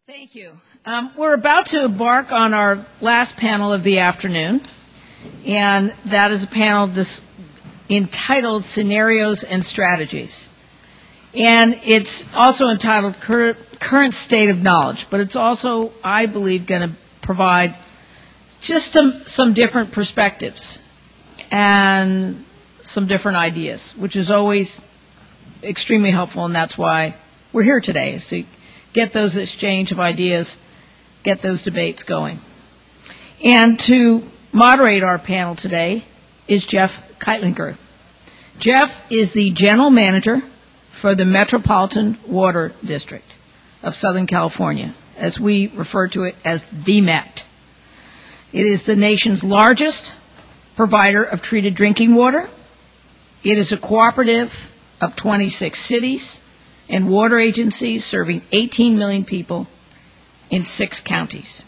Thank you. We're about to embark on our last panel of the afternoon, and that is a panel entitled Scenarios and Strategies. And it's also entitled Current State of Knowledge, but it's also, I believe, going to provide just some different perspectives and some different ideas, which is always extremely helpful, and that's why we're here today, is to get those exchange of ideas, get those debates going. And to moderate our panel today is Jeff Keitlinger. Jeff is the general manager for the Metropolitan Water District of Southern California, as we refer to it as the MET. It is the nation's largest provider of treated drinking water. It is a cooperative of 26 cities and water agencies serving 18 million people in 6 counties.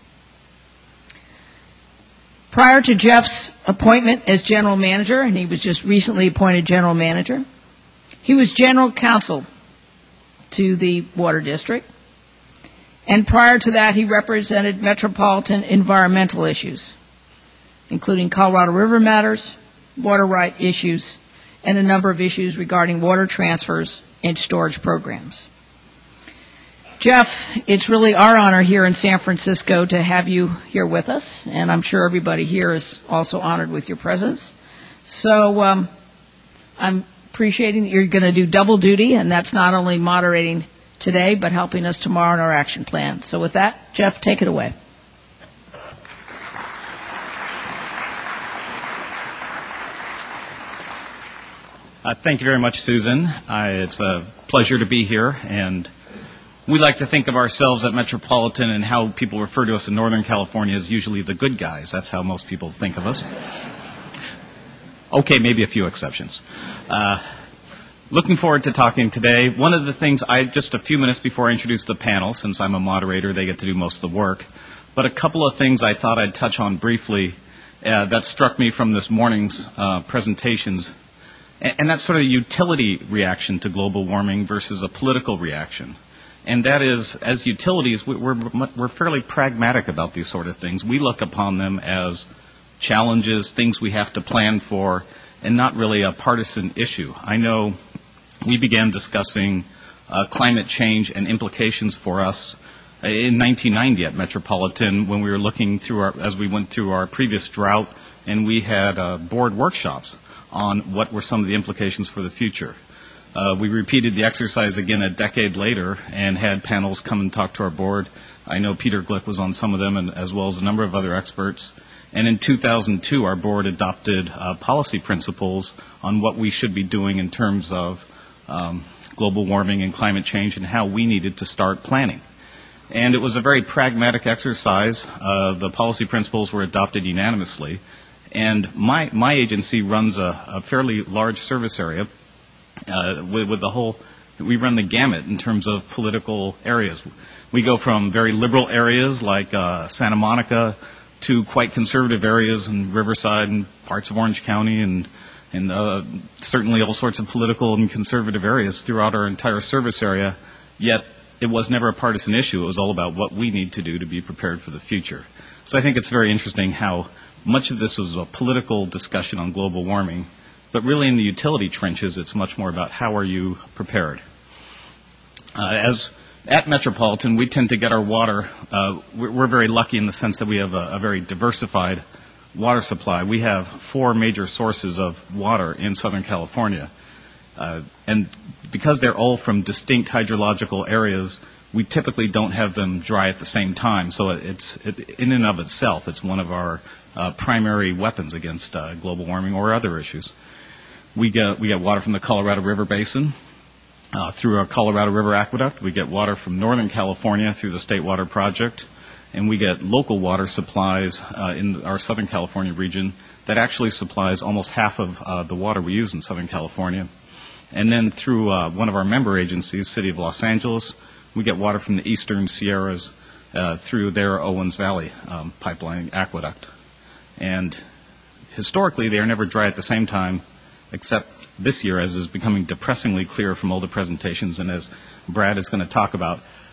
Prior to Jeff's appointment as general manager, and he was just recently appointed general manager, he was general counsel to the water district. And prior to that, he represented metropolitan environmental issues, including Colorado River matters, water right issues, and a number of issues regarding water transfers and storage programs. Jeff, it's really our honor here in San Francisco to have you here with us, and I'm sure everybody here is also honored with your presence. So I'm appreciating that you're going to do double duty, and that's not only moderating today, but helping us tomorrow in our action plan. So with that, Jeff, take it away. Thank you very much, Susan. It's a pleasure to be here, and we like to think of ourselves at Metropolitan and how people refer to us in Northern California as usually the good guys. That's how most people think of us. Okay, maybe a few exceptions. Looking forward to talking today. One of the things, just a few minutes before I introduce the panel, since I'm a moderator, they get to do most of the work, but a couple of things I thought I'd touch on briefly that struck me from this morning's presentations. And that's sort of a utility reaction to global warming versus a political reaction. And that is, as utilities, we're fairly pragmatic about these sort of things. We look upon them as challenges, things we have to plan for, and not really a partisan issue. I know we began discussing climate change and implications for us in 1990 at Metropolitan when we were looking through as we went through our previous drought, and we had board workshops on what were some of the implications for the future. We repeated the exercise again a decade later and had panels come and talk to our board. I know Peter Glick was on some of them, and as well as a number of other experts. And in 2002, our board adopted policy principles on what we should be doing in terms of global warming and climate change and how we needed to start planning. And it was a very pragmatic exercise. The policy principles were adopted unanimously. And my agency runs a fairly large service area with the whole. We run the gamut in terms of political areas. We go from very liberal areas like Santa Monica to quite conservative areas in Riverside and parts of Orange County, and certainly all sorts of political and conservative areas throughout our entire service area. Yet it was never a partisan issue. It was all about what we need to do to be prepared for the future. So I think it's very interesting how much of this was a political discussion on global warming, but really in the utility trenches, it's much more about how are you prepared. As at Metropolitan, we tend to get our water. We're very lucky in the sense that we have a very diversified water supply. We have 4 major sources of water in Southern California. And because they're all from distinct hydrological areas, we typically don't have them dry at the same time. So in and of itself, it's one of our primary weapons against global warming or other issues. We get water from the Colorado River Basin through our Colorado River Aqueduct. We get water from Northern California through the State Water Project. And we get local water supplies in our Southern California region that actually supplies almost half of the water we use in Southern California. And then through one of our member agencies, City of Los Angeles, we get water from the Eastern Sierras through their Owens Valley pipeline aqueduct. And historically, they are never dry at the same time, except this year, as is becoming depressingly clear from all the presentations, and as Brad is going to talk about,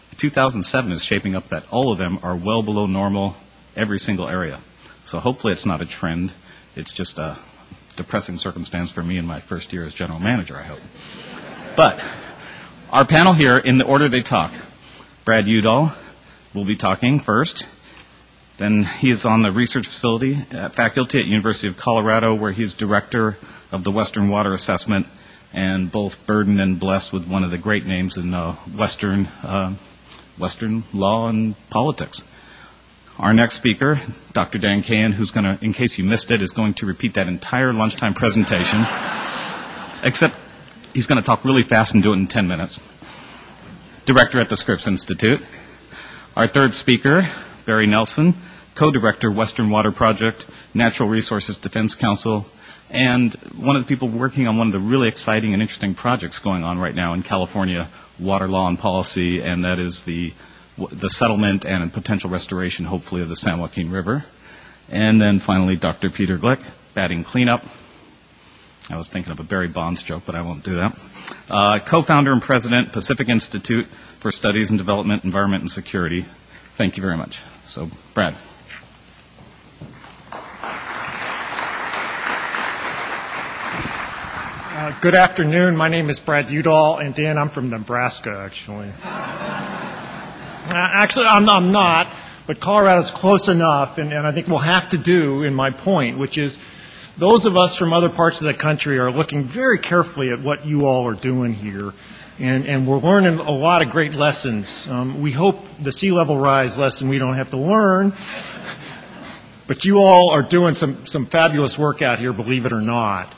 2007 is shaping up that all of them are well below normal every single area. So hopefully it's not a trend. It's just a depressing circumstance for me in my first year as general manager, I hope. But our panel here, in the order they talk. Brad Udall will be talking first. Then he is on the research faculty at University of Colorado, where he is director of the Western Water Assessment, and both burdened and blessed with one of the great names in Western law and politics. Our next speaker, Dr. Dan Cahan, who's going to, in case you missed it, is going to repeat that entire lunchtime presentation, except he's going to talk really fast and do it in 10 minutes. Director at the Scripps Institute. Our third speaker, Barry Nelson, co-director, Western Water Project, Natural Resources Defense Council, and one of the people working on one of the really exciting and interesting projects going on right now in California, water law and policy, and that is the settlement and potential restoration, hopefully, of the San Joaquin River. And then finally, Dr. Peter Glick, batting cleanup. I was thinking of a Barry Bonds joke, but I won't do that. Co-founder and president, Pacific Institute for Studies in Development, Environment, and Security. Thank you very much. So, Brad. Good afternoon. My name is Brad Udall, and Dan, I'm from Nebraska, actually. Actually, I'm not, but Colorado's close enough, and I think we'll have to do in my point, which is those of us from other parts of the country are looking very carefully at what you all are doing here, and we're learning a lot of great lessons. We hope the sea level rise lesson we don't have to learn, but you all are doing some fabulous work out here, believe it or not.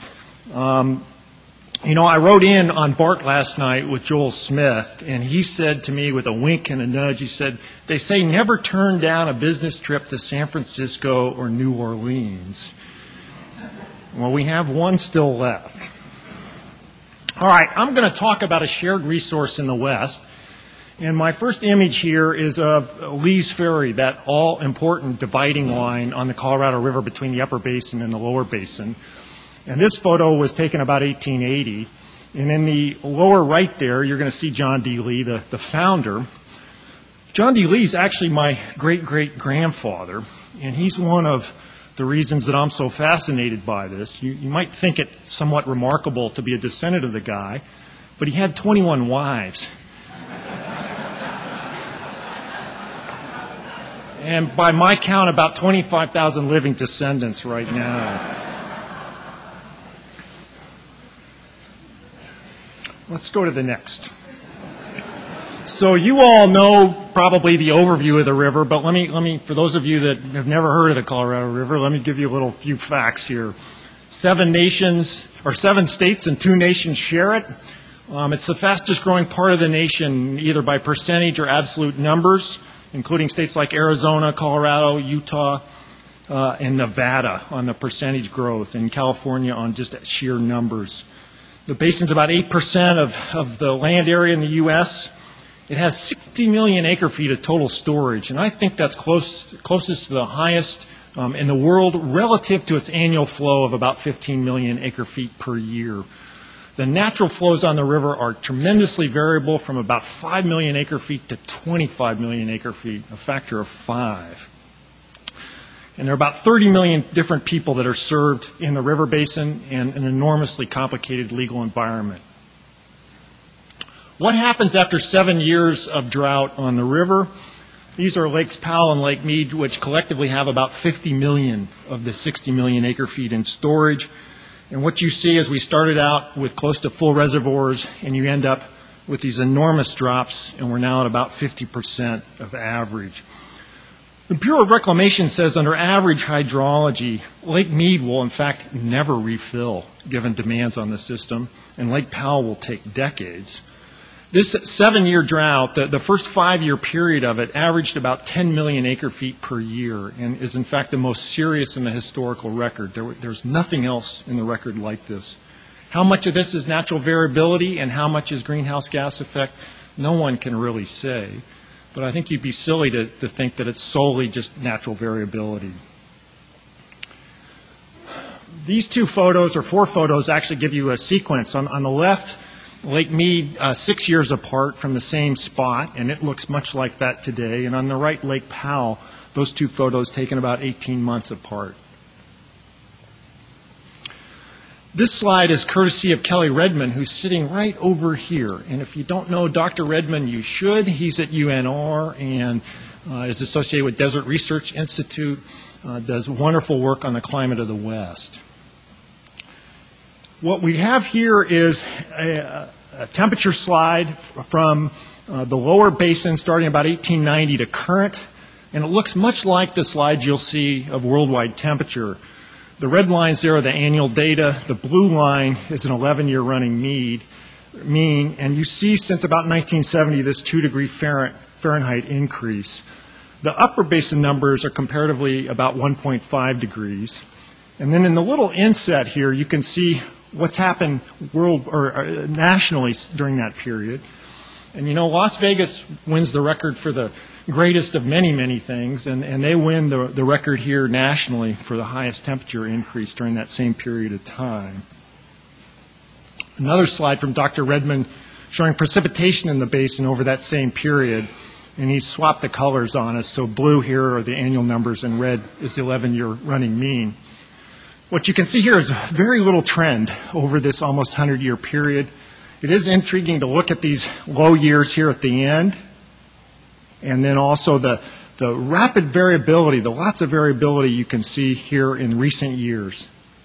I wrote in on BART last night with Joel Smith, and he said to me with a wink and a nudge, he said, they say never turn down a business trip to San Francisco or New Orleans. Well, we have one still left. All right, I'm going to talk about a shared resource in the West. And my first image here is of Lee's Ferry, that all-important dividing line on the Colorado River between the upper basin and the lower basin. And this photo was taken about 1880. And in the lower right there, you're going to see John D. Lee, the founder. John D. Lee is actually my great-great-grandfather, and he's one of the reasons that I'm so fascinated by this. You might think it somewhat remarkable to be a descendant of the guy, but he had 21 wives. And by my count, about 25,000 living descendants right now. Let's go to the next. So you all know probably the overview of the river, but let me, for those of you that have never heard of the Colorado River, let me give you a few facts here. 7 states and 2 nations share it. It's the fastest growing part of the nation, either by percentage or absolute numbers, including states like Arizona, Colorado, Utah, and Nevada on the percentage growth, and California on just sheer numbers. The basin's about 8% of the land area in the U.S. It has 60 million acre-feet of total storage, and I think that's closest to the highest in the world relative to its annual flow of about 15 million acre-feet per year. The natural flows on the river are tremendously variable, from about 5 million acre-feet to 25 million acre-feet, a factor of 5. And there are about 30 million different people that are served in the river basin in an enormously complicated legal environment. What happens after 7 years of drought on the river? These are Lakes Powell and Lake Mead, which collectively have about 50 million of the 60 million acre-feet in storage. And what you see is we started out with close to full reservoirs, and you end up with these enormous drops, and we're now at about 50% of average. The Bureau of Reclamation says under average hydrology, Lake Mead will in fact never refill given demands on the system, and Lake Powell will take decades. This 7-year drought, the first 5-year period of it, averaged about 10 million acre-feet per year and is in fact the most serious in the historical record. There's nothing else in the record like this. How much of this is natural variability and how much is greenhouse gas effect? No one can really say. But I think you'd be silly to think that it's solely just natural variability. These 2 photos, or 4 photos, actually give you a sequence. On the left Lake Mead 6 years apart from the same spot, and it looks much like that today. And on the right, Lake Powell, those two photos taken about 18 months apart. This slide is courtesy of Kelly Redmond, who's sitting right over here. And if you don't know Dr. Redmond, you should. He's at UNR and is associated with Desert Research Institute, does wonderful work on the climate of the West. What we have here is a temperature slide from the lower basin starting about 1890 to current, and it looks much like the slides you'll see of worldwide temperature. The red lines there are the annual data. The blue line is an 11-year running mean, and you see since about 1970 this 2-degree Fahrenheit increase. The upper basin numbers are comparatively about 1.5 degrees. And then in the little inset here, you can see what's happened nationally during that period. And you know, Las Vegas wins the record for the greatest of many, many things, and they win the record here nationally for the highest temperature increase during that same period of time. Another slide from Dr. Redmond showing precipitation in the basin over that same period, and he swapped the colors on us. So blue here are the annual numbers, and red is the 11-year running mean. What you can see here is very little trend over this almost 100-year period. It is intriguing to look at these low years here at the end, and then also the rapid variability, the lots of variability you can see here in recent years.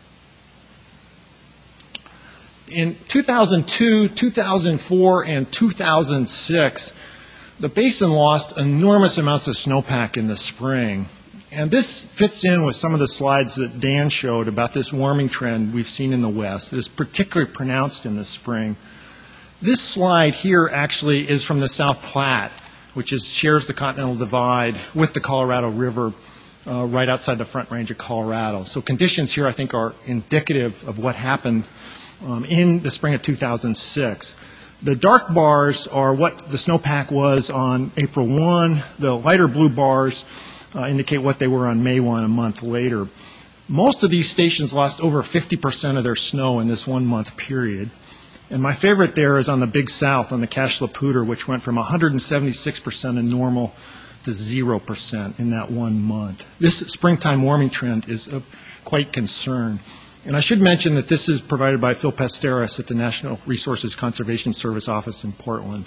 In 2002, 2004, and 2006, the basin lost enormous amounts of snowpack in the spring. And this fits in with some of the slides that Dan showed about this warming trend we've seen in the West. It is particularly pronounced in the spring. This slide here actually is from the South Platte, which shares the Continental Divide with the Colorado River right outside the Front Range of Colorado. So conditions here, I think, are indicative of what happened in the spring of 2006. The dark bars are what the snowpack was on April 1. The lighter blue bars indicate what they were on May 1, a month later. Most of these stations lost over 50% of their snow in this 1 month period. And my favorite there is on the Big South, on the Cache la Poudre, which went from 176% in normal to 0% in that 1 month. This springtime warming trend is of quite concern. And I should mention that this is provided by Phil Pasteris at the National Resources Conservation Service office in Portland.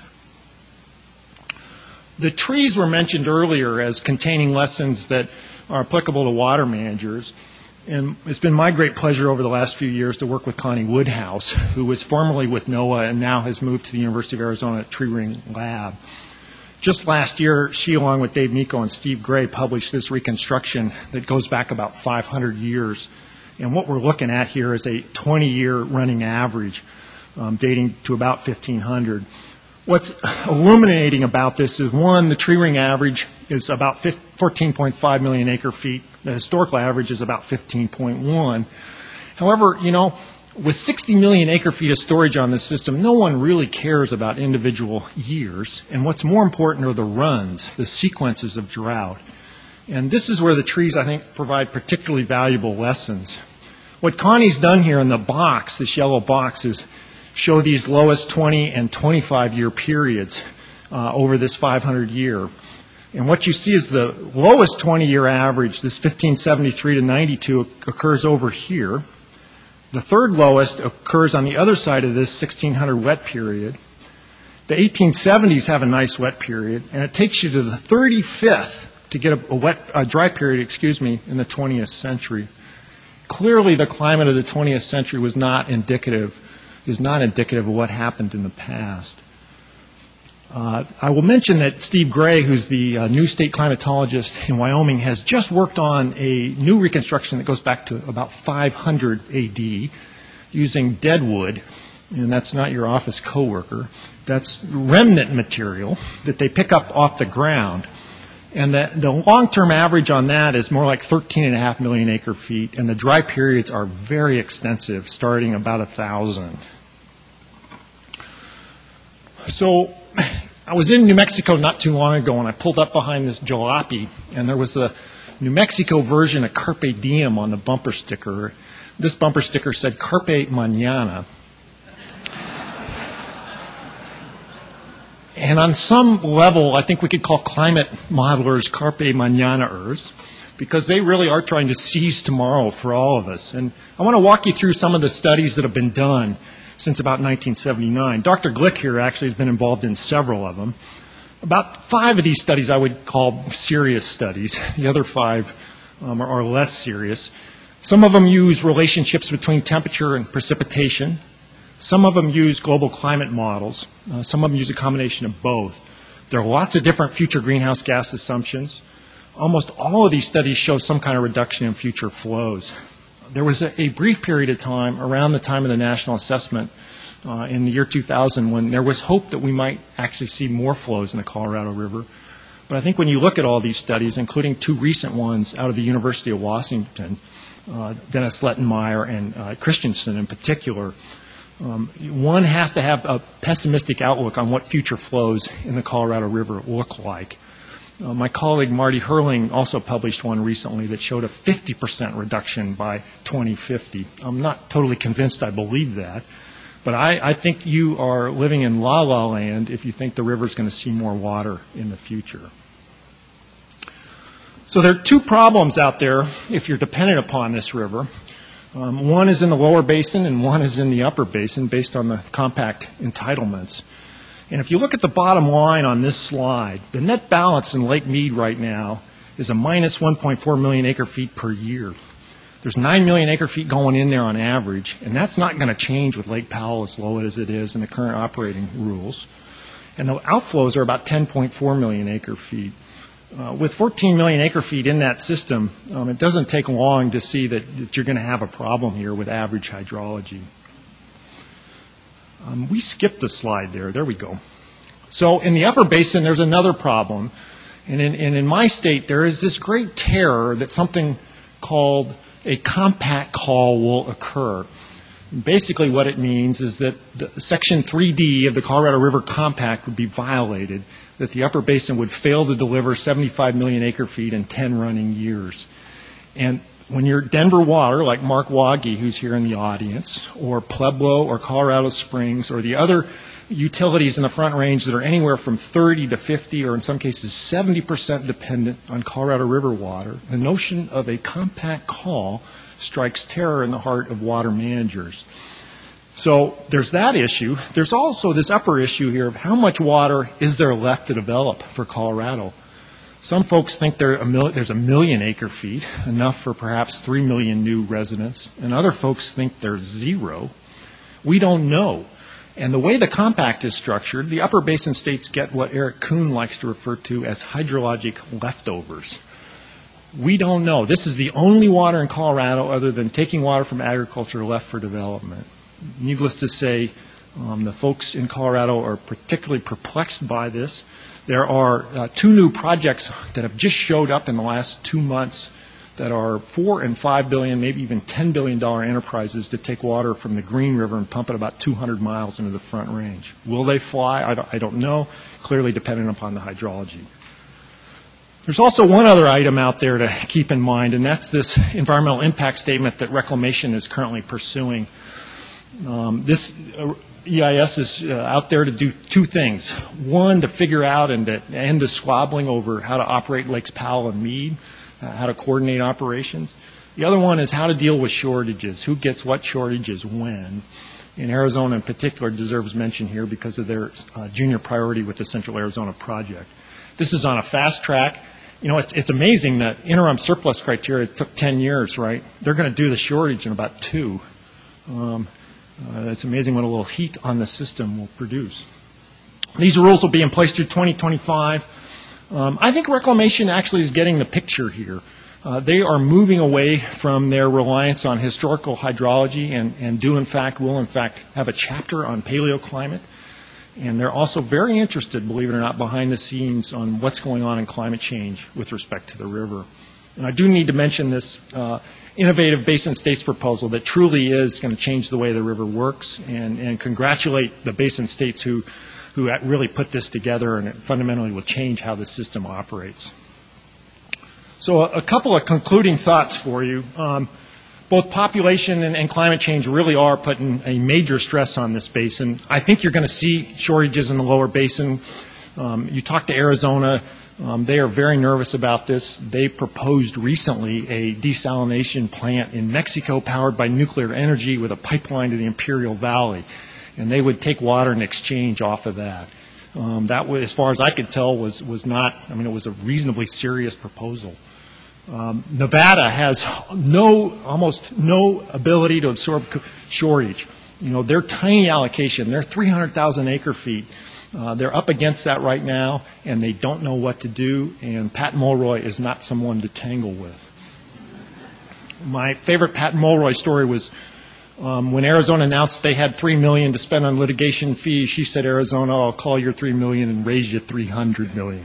The trees were mentioned earlier as containing lessons that are applicable to water managers. And it's been my great pleasure over the last few years to work with Connie Woodhouse, who was formerly with NOAA and now has moved to the University of Arizona Tree Ring Lab. Just last year, she, along with Dave Nico and Steve Gray, published this reconstruction that goes back about 500 years. And what we're looking at here is a 20-year running average dating to about 1500. What's illuminating about this is, one, the tree ring average is about 14.5 million acre feet. The historical average is about 15.1. However, you know, with 60 million acre feet of storage on this system, no one really cares about individual years. And what's more important are the runs, the sequences of drought. And this is where the trees, I think, provide particularly valuable lessons. What Connie's done here in the box, this yellow box, is show these lowest 20 and 25-year periods over this 500-year. And what you see is the lowest 20-year average, this 1573 to 92, occurs over here. The third lowest occurs on the other side of this 1600 wet period. The 1870s have a nice wet period, and it takes you to the 35th to get a dry period, in the 20th century. Clearly, the climate of the 20th century is not indicative of what happened in the past. I will mention that Steve Gray, who's the new state climatologist in Wyoming, has just worked on a new reconstruction that goes back to about 500 AD using dead wood, and that's not your office coworker. That's remnant material that they pick up off the ground. And the long-term average on that is more like 13.5 million acre feet, and the dry periods are very extensive, starting about 1,000. So I was in New Mexico not too long ago, and I pulled up behind this jalopy, and there was a New Mexico version of Carpe Diem on the bumper sticker. This bumper sticker said Carpe Mañana. And on some level, I think we could call climate modelers carpe mañana-ers, because they really are trying to seize tomorrow for all of us. And I want to walk you through some of the studies that have been done since about 1979. Dr. Glick here actually has been involved in several of them. About 5 of these studies I would call serious studies. The other 5 are less serious. Some of them use relationships between temperature and precipitation. Some of them use global climate models. Some of them use a combination of both. There are lots of different future greenhouse gas assumptions. Almost all of these studies show some kind of reduction in future flows. There was a brief period of time around the time of the national assessment in the year 2000 when there was hope that we might actually see more flows in the Colorado River. But I think when you look at all these studies, including 2 recent ones out of the University of Washington, Dennis Lettenmeyer and Christensen in particular, one has to have a pessimistic outlook on what future flows in the Colorado River look like. My colleague Marty Herling also published one recently that showed a 50% reduction by 2050. I'm not totally convinced I believe that, but I think you are living in la-la land if you think the river is going to see more water in the future. So there are 2 problems out there if you're dependent upon this river. One is in the lower basin and one is in the upper basin based on the compact entitlements. And if you look at the bottom line on this slide, the net balance in Lake Mead right now is a minus 1.4 million acre feet per year. There's 9 million acre feet going in there on average, and that's not going to change with Lake Powell as low as it is in the current operating rules. And the outflows are about 10.4 million acre feet. With 14 million acre feet in that system, it doesn't take long to see that you're going to have a problem here with average hydrology. We skipped the slide there. There we go. So in the upper basin, there's another problem. And in my state, there is this great terror that something called a compact call will occur. Basically what it means is that Section 3D of the Colorado River Compact would be violated, that the upper basin would fail to deliver 75 million acre feet in 10 running years. And when you're Denver Water, like Mark Waggy, who's here in the audience, or Pueblo or Colorado Springs, or the other utilities in the Front Range that are anywhere from 30 to 50, or in some cases 70% dependent on Colorado River water, the notion of a compact call strikes terror in the heart of water managers. So there's that issue. There's also this upper issue here of how much water is there left to develop for Colorado. Some folks think there's a million acre feet, enough for perhaps 3 million new residents, and other folks think there's 0. We don't know. And the way the compact is structured, the upper basin states get what Eric Kuhn likes to refer to as hydrologic leftovers. We don't know. This is the only water in Colorado other than taking water from agriculture left for development. Needless to say, the folks in Colorado are particularly perplexed by this. There are 2 new projects that have just showed up in the last 2 months that are $4 and $5 billion, maybe even $10 billion enterprises to take water from the Green River and pump it about 200 miles into the Front Range. Will they fly? I don't know. Clearly dependent upon the hydrology. There's also one other item out there to keep in mind, and that's this environmental impact statement that Reclamation is currently pursuing. This EIS is out there to do 2 things. One, to figure out and to end the squabbling over how to operate Lakes Powell and Mead, how to coordinate operations. The other one is how to deal with shortages, who gets what shortages when. And Arizona in particular deserves mention here because of their junior priority with the Central Arizona Project. This is on a fast track. You know, it's amazing that interim surplus criteria took 10 years, right? They're going to do the shortage in about 2. It's amazing what a little heat on the system will produce. These rules will be in place through 2025. I think Reclamation actually is getting the picture here. They are moving away from their reliance on historical hydrology and will in fact have a chapter on paleoclimate. And they're also very interested, believe it or not, behind the scenes on what's going on in climate change with respect to the river. And I do need to mention this innovative Basin States proposal that truly is going to change the way the river works, and congratulate the Basin States who really put this together, and it fundamentally will change how the system operates. So a couple of concluding thoughts for you. Both population and climate change really are putting a major stress on this basin. I think you're going to see shortages in the lower basin. You talk to Arizona, they are very nervous about this. They proposed recently a desalination plant in Mexico powered by nuclear energy with a pipeline to the Imperial Valley. And they would take water in exchange off of that. That was, as far as I could tell, was not, I mean, it was a reasonably serious proposal. Nevada has almost no ability to absorb shortage. You know, their tiny allocation, their 300,000 acre feet, they're up against that right now, and they don't know what to do, and Pat Mulroy is not someone to tangle with. My favorite Pat Mulroy story was when Arizona announced they had $3 million to spend on litigation fees. She said, Arizona, I'll call your $3 million and raise you $300 million.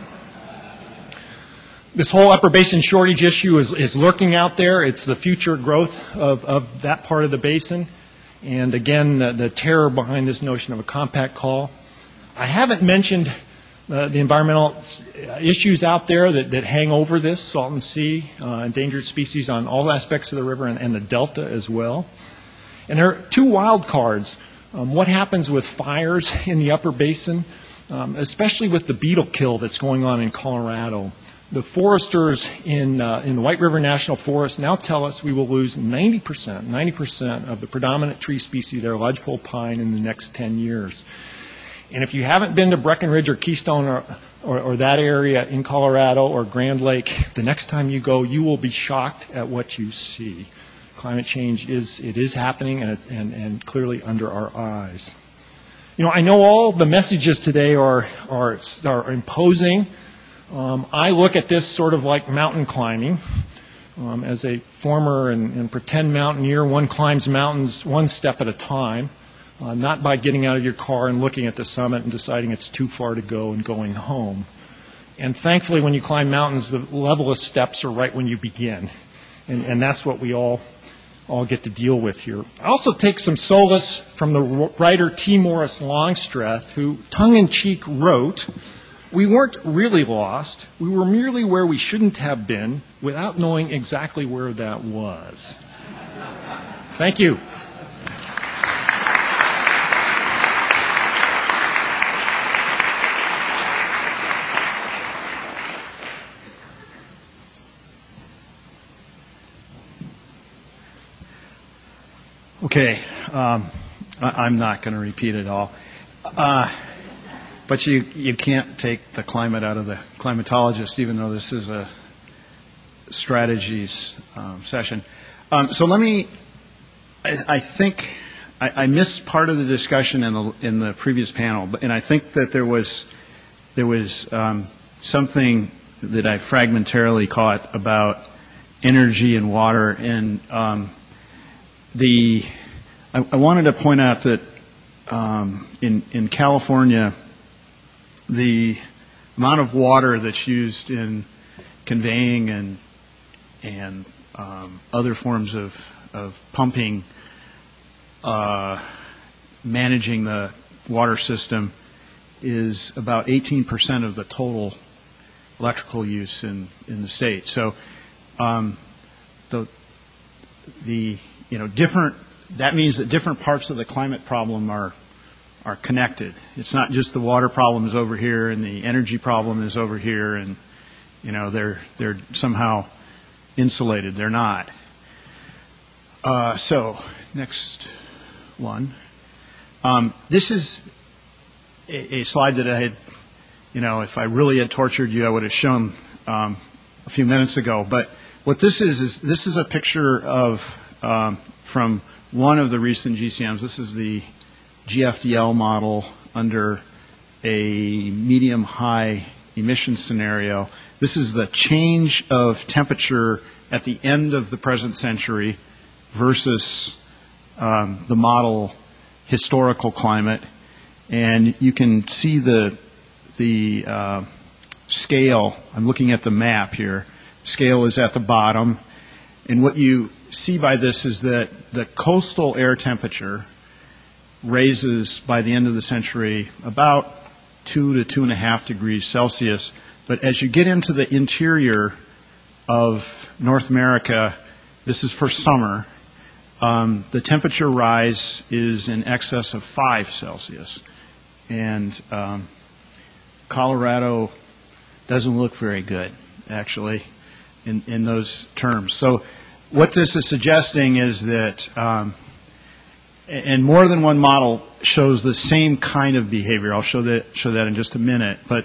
This whole upper basin shortage issue is lurking out there. It's the future growth of that part of the basin. And again, the terror behind this notion of a compact call. I haven't mentioned the environmental issues out there that hang over this, Salton Sea, endangered species on all aspects of the river and the delta as well. And there are two wild cards. What happens with fires in the upper basin, especially with the beetle kill that's going on in Colorado. The foresters in the White River National Forest now tell us we will lose 90% of the predominant tree species there, lodgepole pine, in the next 10 years. And if you haven't been to Breckenridge or Keystone or that area in Colorado or Grand Lake, the next time you go, you will be shocked at what you see. Climate change is happening and clearly under our eyes. You know, I know all the messages today are imposing. I look at this sort of like mountain climbing. As a former and pretend mountaineer, one climbs mountains one step at a time, not by getting out of your car and looking at the summit and deciding it's too far to go and going home. And thankfully, when you climb mountains, the level of steps are right when you begin. And that's what we all get to deal with here. I also take some solace from the writer T. Morris Longstreth, who tongue-in-cheek wrote, "We weren't really lost. We were merely where we shouldn't have been without knowing exactly where that was." Thank you. Okay, I'm not going to repeat it all. But you can't take the climate out of the climatologist, even though this is a strategies session. So let me. I think I missed part of the discussion in the previous panel, and I think that there was something that I fragmentarily caught about energy and water, and I wanted to point out that in California, the amount of water that's used in conveying and other forms of pumping, managing the water system, is about 18% of the total electrical use in the state. So that means that different parts of the climate problem are connected. It's not just the water problem is over here and the energy problem is over here, and they're somehow insulated. They're not. So next one. This is a slide that I had, if I really had tortured you, I would have shown a few minutes ago. But what this is a picture of from one of the recent GCMs. This is the GFDL model under a medium-high emission scenario. This is the change of temperature at the end of the present century versus the model historical climate. And you can see the scale. I'm looking at the map here. Scale is at the bottom. And what you see by this is that the coastal air temperature raises by the end of the century about 2 to 2.5 degrees Celsius. But as you get into the interior of North America, this is for summer, the temperature rise is in excess of 5 Celsius. And Colorado doesn't look very good, actually, in those terms. So what this is suggesting is that, and more than one model shows the same kind of behavior. I'll show that in just a minute. But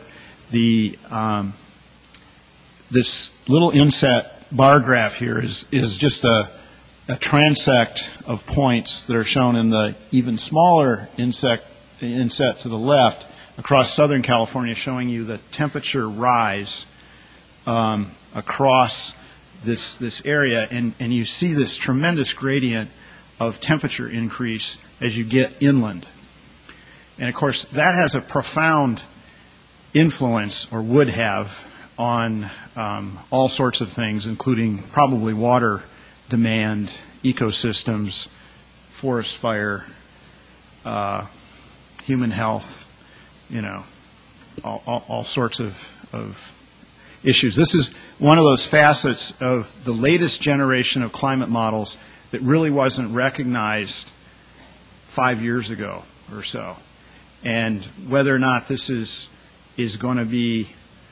this little inset bar graph here is just a transect of points that are shown in the even smaller inset to the left across Southern California, showing you the temperature rise across this area, and you see this tremendous gradient of temperature increase as you get inland. And of course, that has a profound influence, or would have, on all sorts of things, including probably water demand, ecosystems, forest fire, human health, all sorts of issues. This is one of those facets of the latest generation of climate models that really wasn't recognized 5 years ago or so. And whether or not this is going to be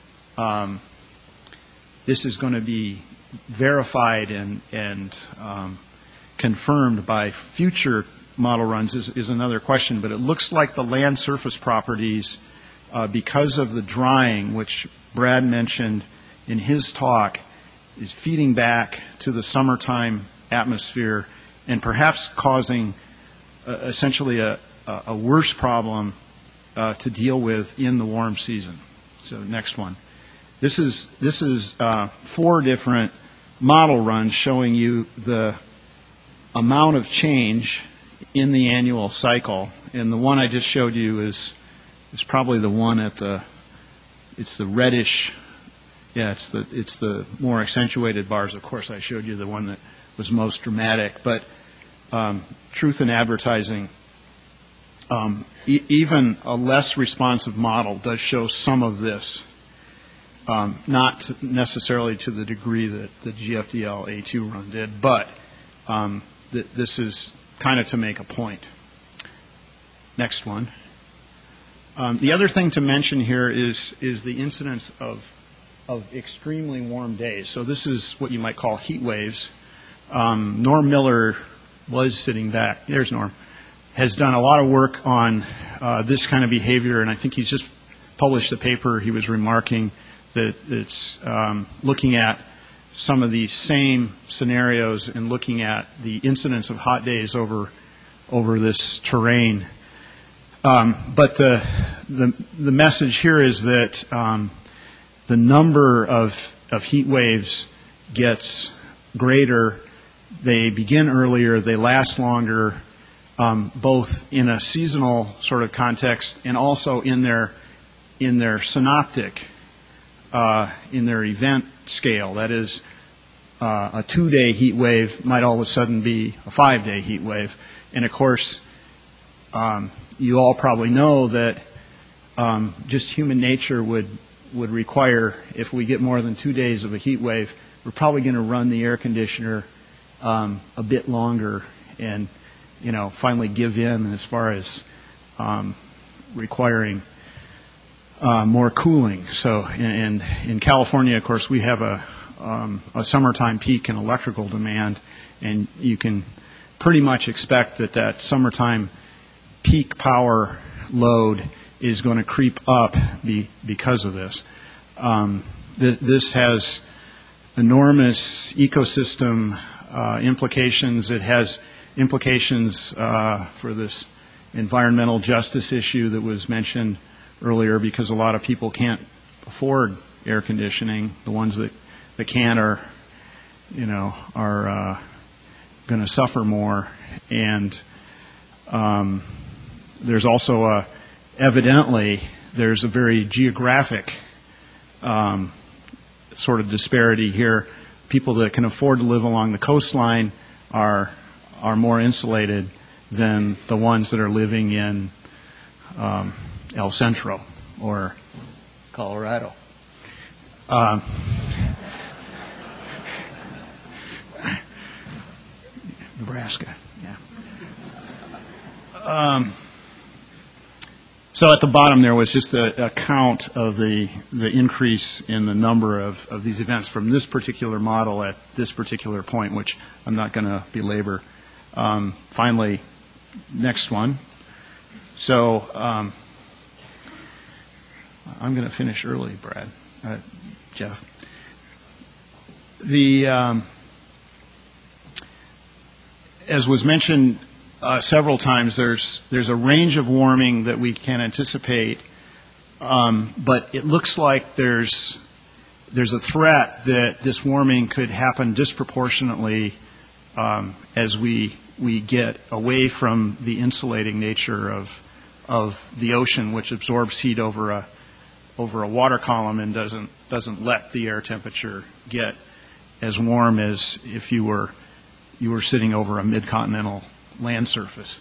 verified and confirmed by future model runs is another question. But it looks like the land surface properties, because of the drying, which Brad mentioned in his talk, is feeding back to the summertime atmosphere and perhaps causing essentially a worse problem to deal with in the warm season. So next one. This is 4 different model runs showing you the amount of change in the annual cycle, and the one I just showed you is probably the one it's the reddish. Yeah, it's the more accentuated bars. Of course, I showed you the one that was most dramatic. But truth in advertising, even a less responsive model does show some of this. Not necessarily to the degree that the GFDL A2 run did, but this is kind of to make a point. Next one. The other thing to mention here is the incidence of extremely warm days. So this is what you might call heat waves. Norm Miller was sitting back. There's Norm. Has done a lot of work on this kind of behavior, and I think he's just published a paper. He was remarking that it's looking at some of these same scenarios and looking at the incidence of hot days over this terrain. But the message here is that the number of heat waves gets greater. They begin earlier. They last longer, both in a seasonal sort of context and also in their synoptic. In their event scale. That is, a 2-day heat wave might all of a sudden be a 5-day heat wave. And of course, you all probably know that just human nature would require, if we get more than 2 days of a heat wave, we're probably going to run the air conditioner a bit longer and, finally give in as far as requiring more cooling. So in California, of course, we have a summertime peak in electrical demand, and you can pretty much expect that summertime peak power load is going to creep up because of this. This has enormous ecosystem implications. It has implications for this environmental justice issue that was mentioned earlier, because a lot of people can't afford air conditioning. The ones that can are going to suffer more. And there's also evidently there's a very geographic sort of disparity here. People that can afford to live along the coastline are more insulated than the ones that are living in El Centro or Colorado. Nebraska, yeah. So at the bottom there was just a count of the increase in the number of these events from this particular model at this particular point, which I'm not going to belabor. Finally, next one. So I'm going to finish early, Brad, Jeff. As was mentioned several times, there's a range of warming that we can anticipate, but it looks like there's a threat that this warming could happen disproportionately as we get away from the insulating nature of the ocean, which absorbs heat over a water column and doesn't let the air temperature get as warm as if you were sitting over a mid-continental land surface.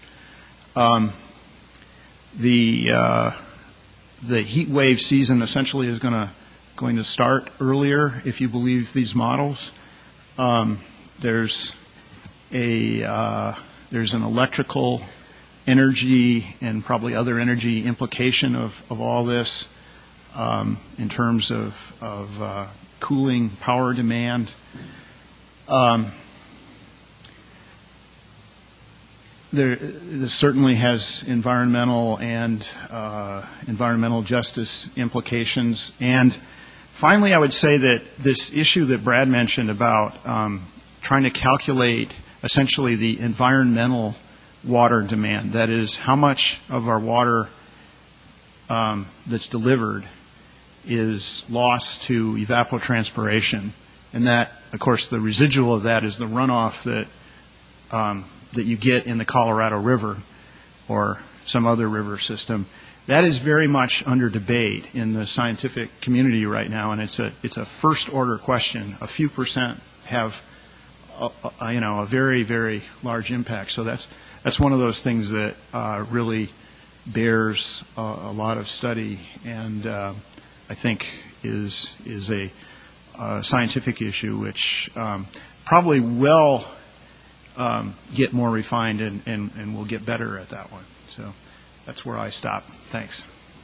The heat wave season essentially is going to start earlier if you believe these models. There's an electrical energy and probably other energy implication of all this in terms of cooling power demand. This certainly has environmental and environmental justice implications. And finally, I would say that this issue that Brad mentioned about trying to calculate essentially the environmental water demand, that is, how much of our water that's delivered is lost to evapotranspiration. And that, of course, the residual of that is the runoff that you get in the Colorado River or some other river system. That is very much under debate in the scientific community right now, and it's a first order question. A few percent have a very, very large impact. So that's one of those things that really bears a lot of study, and I think is a scientific issue which probably will get more refined and we'll get better at that one. So that's where I stop. Thanks.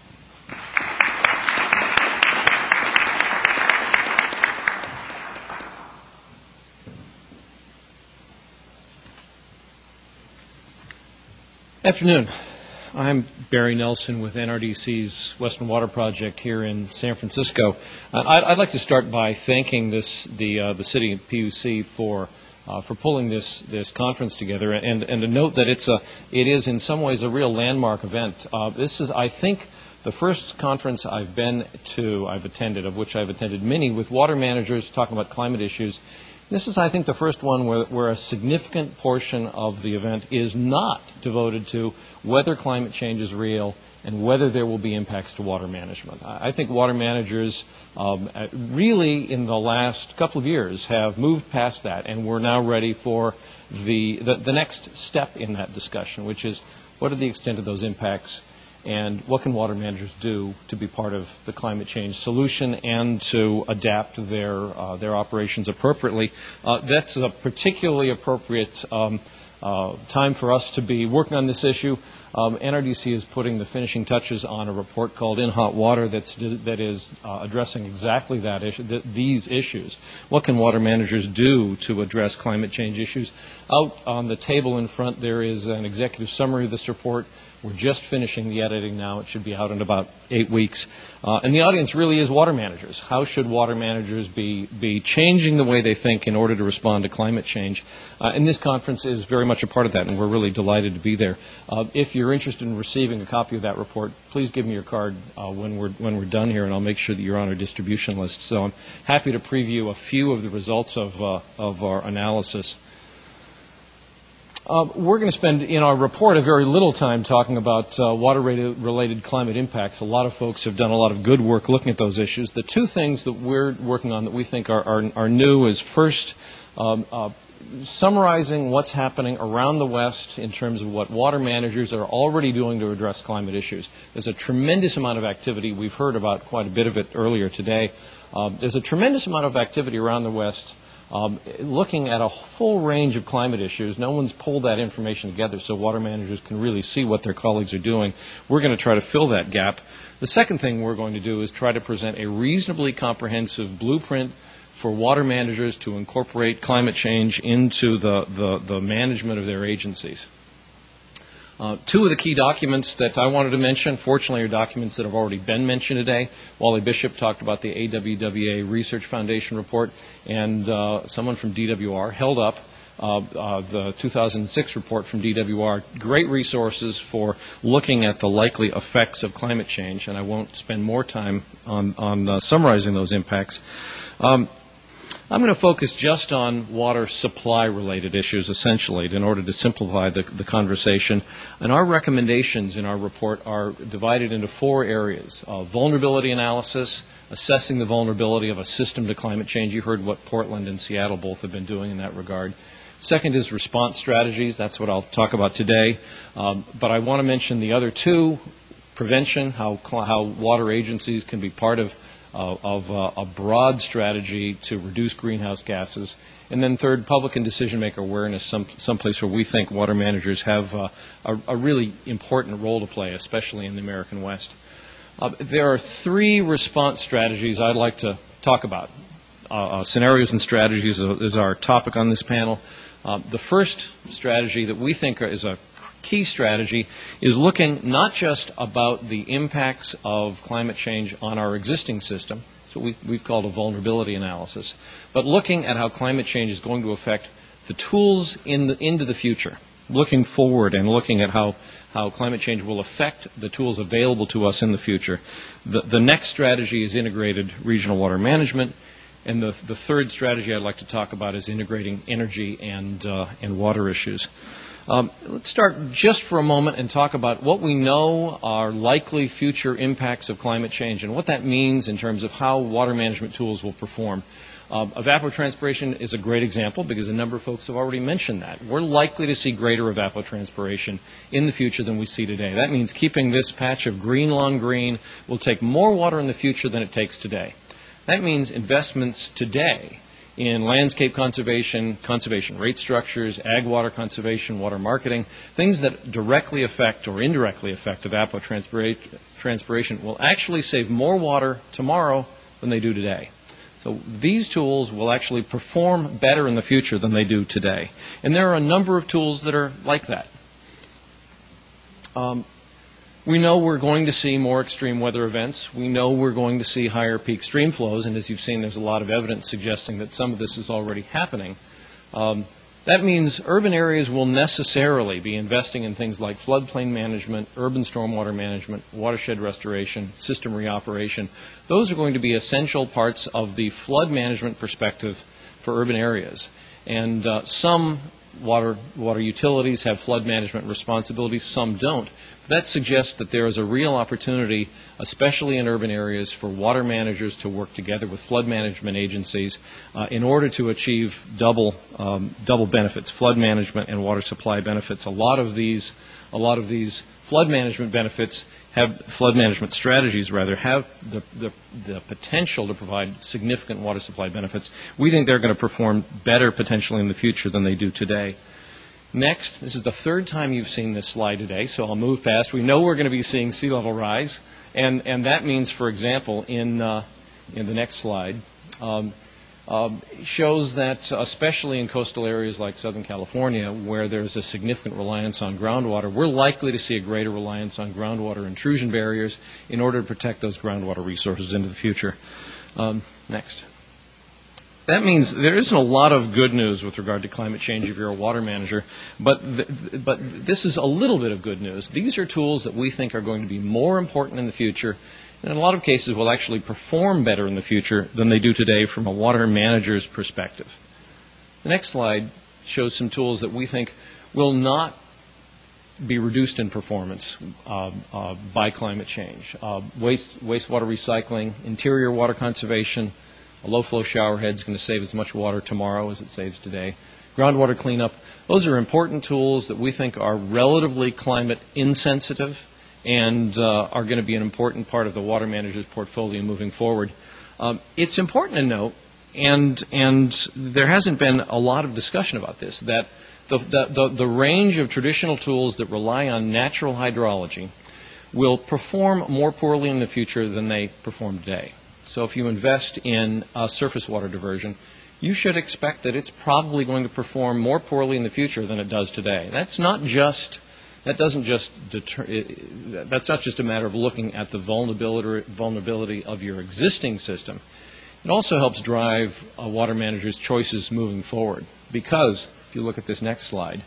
Afternoon. I'm Barry Nelson with NRDC's Western Water Project here in San Francisco. I'd like to start by thanking the city of PUC for pulling this conference together, and to note that it is in some ways a real landmark event. This is, I think, the first conference I've attended, of which I've attended many, with water managers talking about climate issues. This is, I think, the first one where a significant portion of the event is not devoted to whether climate change is real and whether there will be impacts to water management. I think water managers really in the last couple of years have moved past that, and we're now ready for the next step in that discussion, which is what are the extent of those impacts and what can water managers do to be part of the climate change solution and to adapt their operations appropriately. That's a particularly appropriate time for us to be working on this issue. NRDC is putting the finishing touches on a report called In Hot Water that is addressing exactly that issue, these issues. What can water managers do to address climate change issues? Out on the table in front there is an executive summary of this report. We're just finishing the editing now. It should be out in about 8 weeks. And the audience really is water managers. How should water managers be changing the way they think in order to respond to climate change? And this conference is very much a part of that, and we're really delighted to be there. If you're interested in receiving a copy of that report, please give me your card when we're done here, and I'll make sure that you're on our distribution list. So I'm happy to preview a few of the results of our analysis. We're going to spend in our report a very little time talking about water-related climate impacts. A lot of folks have done a lot of good work looking at those issues. The two things that we're working on that we think are new is first summarizing what's happening around the West in terms of what water managers are already doing to address climate issues. There's a tremendous amount of activity. We've heard about quite a bit of it earlier today. There's a tremendous amount of activity around the West looking at a full range of climate issues. No one's pulled that information together so water managers can really see what their colleagues are doing. We're going to try to fill that gap. The second thing we're going to do is try to present a reasonably comprehensive blueprint for water managers to incorporate climate change into the management of their agencies. Two of the key documents that I wanted to mention, fortunately, are documents that have already been mentioned today. Wally Bishop talked about the AWWA Research Foundation report, and someone from DWR held up the 2006 report from DWR. Great resources for looking at the likely effects of climate change, and I won't spend more time on summarizing those impacts. I'm going to focus just on water supply-related issues, essentially, in order to simplify the conversation. And our recommendations in our report are divided into 4 areas. Vulnerability analysis, assessing the vulnerability of a system to climate change. You heard what Portland and Seattle both have been doing in that regard. Second is response strategies. That's what I'll talk about today. But I want to mention the other 2, prevention, how water agencies can be part of a broad strategy to reduce greenhouse gases. And then third, public and decision-maker awareness, someplace where we think water managers have a really important role to play, especially in the American West. There are 3 response strategies I'd like to talk about. Scenarios and strategies is our topic on this panel. The first strategy that we think is a key strategy is looking not just about the impacts of climate change on our existing system, so we've called a vulnerability analysis, but looking at how climate change is going to affect the tools into the future, looking forward and looking at how climate change will affect the tools available to us in the future. The next strategy is integrated regional water management, and the third strategy I'd like to talk about is integrating energy and water issues. Let's start just for a moment and talk about what we know are likely future impacts of climate change and what that means in terms of how water management tools will perform. Evapotranspiration is a great example because a number of folks have already mentioned that. We're likely to see greater evapotranspiration in the future than we see today. That means keeping this patch of green lawn green will take more water in the future than it takes today. That means investments today in landscape conservation, conservation rate structures, ag water conservation, water marketing, things that directly affect or indirectly affect evapotranspiration will actually save more water tomorrow than they do today. So these tools will actually perform better in the future than they do today. And there are a number of tools that are like that. We know we're going to see more extreme weather events. We know we're going to see higher peak stream flows, and as you've seen, there's a lot of evidence suggesting that some of this is already happening. That means urban areas will necessarily be investing in things like floodplain management, urban stormwater management, watershed restoration, system reoperation. Those are going to be essential parts of the flood management perspective for urban areas. And some water utilities have flood management responsibilities, some don't. That suggests that there is a real opportunity, especially in urban areas, for water managers to work together with flood management agencies in order to achieve double benefits, flood management and water supply benefits. A lot of these flood management strategies have the potential to provide significant water supply benefits. We think they're going to perform better potentially in the future than they do today. Next, this is the third time you've seen this slide today, so I'll move past. We know we're going to be seeing sea level rise, and that means, for example, in the next slide, shows that especially in coastal areas like Southern California, where there's a significant reliance on groundwater, we're likely to see a greater reliance on groundwater intrusion barriers in order to protect those groundwater resources into the future. Next. That means there isn't a lot of good news with regard to climate change if you're a water manager, but this is a little bit of good news. These are tools that we think are going to be more important in the future, and in a lot of cases will actually perform better in the future than they do today from a water manager's perspective. The next slide shows some tools that we think will not be reduced in performance by climate change. Wastewater recycling, interior water conservation. A low-flow shower head is going to save as much water tomorrow as it saves today. Groundwater cleanup. Those are important tools that we think are relatively climate insensitive and are going to be an important part of the water manager's portfolio moving forward. It's important to note and there hasn't been a lot of discussion about this, that the range of traditional tools that rely on natural hydrology will perform more poorly in the future than they perform today. So if you invest in surface water diversion, you should expect that it's probably going to perform more poorly in the future than it does today. That's not just a matter of looking at the vulnerability of your existing system. It also helps drive a water manager's choices moving forward, because if you look at this next slide,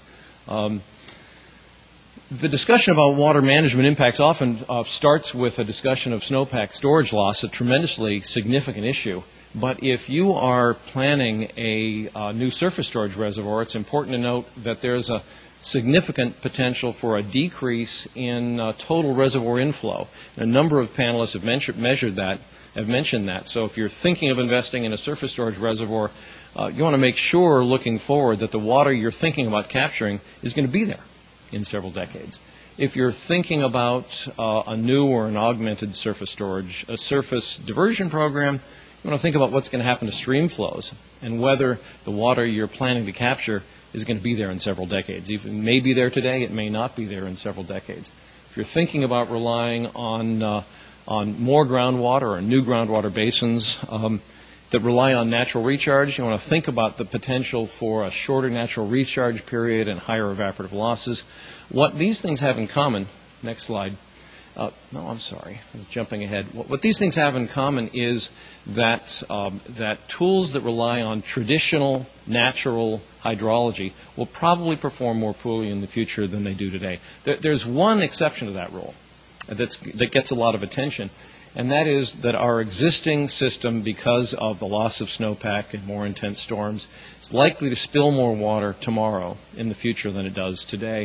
the discussion about water management impacts often starts with a discussion of snowpack storage loss, a tremendously significant issue. But if you are planning a new surface storage reservoir, it's important to note that there's a significant potential for a decrease in total reservoir inflow. A number of panelists have mentioned that. So if you're thinking of investing in a surface storage reservoir, you want to make sure, looking forward, that the water you're thinking about capturing is going to be there in several decades. If you're thinking about a new or an augmented surface storage, a surface diversion program, you want to think about what's going to happen to stream flows and whether the water you're planning to capture is going to be there in several decades. It may be there today, it may not be there in several decades. If you're thinking about relying on more groundwater or new groundwater basins that rely on natural recharge, you want to think about the potential for a shorter natural recharge period and higher evaporative losses. What these things have in common, next slide. I was jumping ahead. What these things have in common is that tools that rely on traditional natural hydrology will probably perform more poorly in the future than they do today. There's one exception to that rule that gets a lot of attention, and that is that our existing system, because of the loss of snowpack and more intense storms, is likely to spill more water tomorrow in the future than it does today.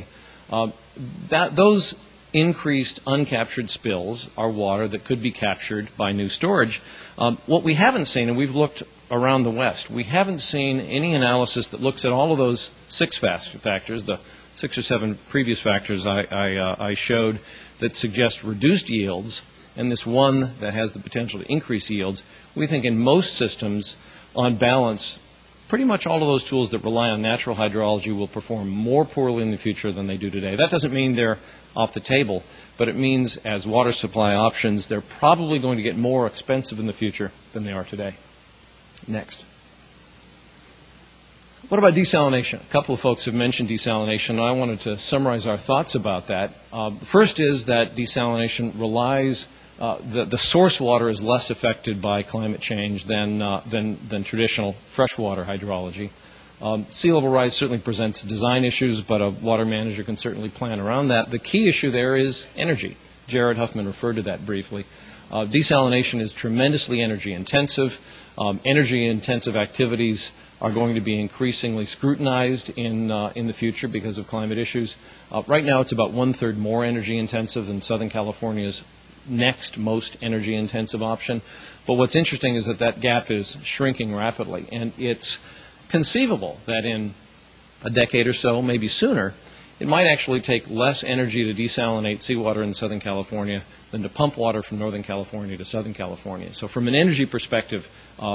Those increased uncaptured spills are water that could be captured by new storage. What we haven't seen, and we've looked around the West, we haven't seen any analysis that looks at all of those 6 factors, the 6 or 7 previous factors I showed that suggest reduced yields, and this one that has the potential to increase yields. We think in most systems, on balance, pretty much all of those tools that rely on natural hydrology will perform more poorly in the future than they do today. That doesn't mean they're off the table, but it means as water supply options, they're probably going to get more expensive in the future than they are today. Next. What about desalination? A couple of folks have mentioned desalination, and I wanted to summarize our thoughts about that. First is that desalination relies, the source water is less affected by climate change than traditional freshwater hydrology. Sea level rise certainly presents design issues, but a water manager can certainly plan around that. The key issue there is energy. Jared Huffman referred to that briefly. Desalination is tremendously energy intensive. Energy intensive activities are going to be increasingly scrutinized in the future because of climate issues. Right now it's about 1/3 more energy intensive than Southern California's next most energy intensive option. But what's interesting is that gap is shrinking rapidly, and it's conceivable that in a decade or so, maybe sooner, it might actually take less energy to desalinate seawater in Southern California than to pump water from Northern California to Southern California. So from an energy perspective,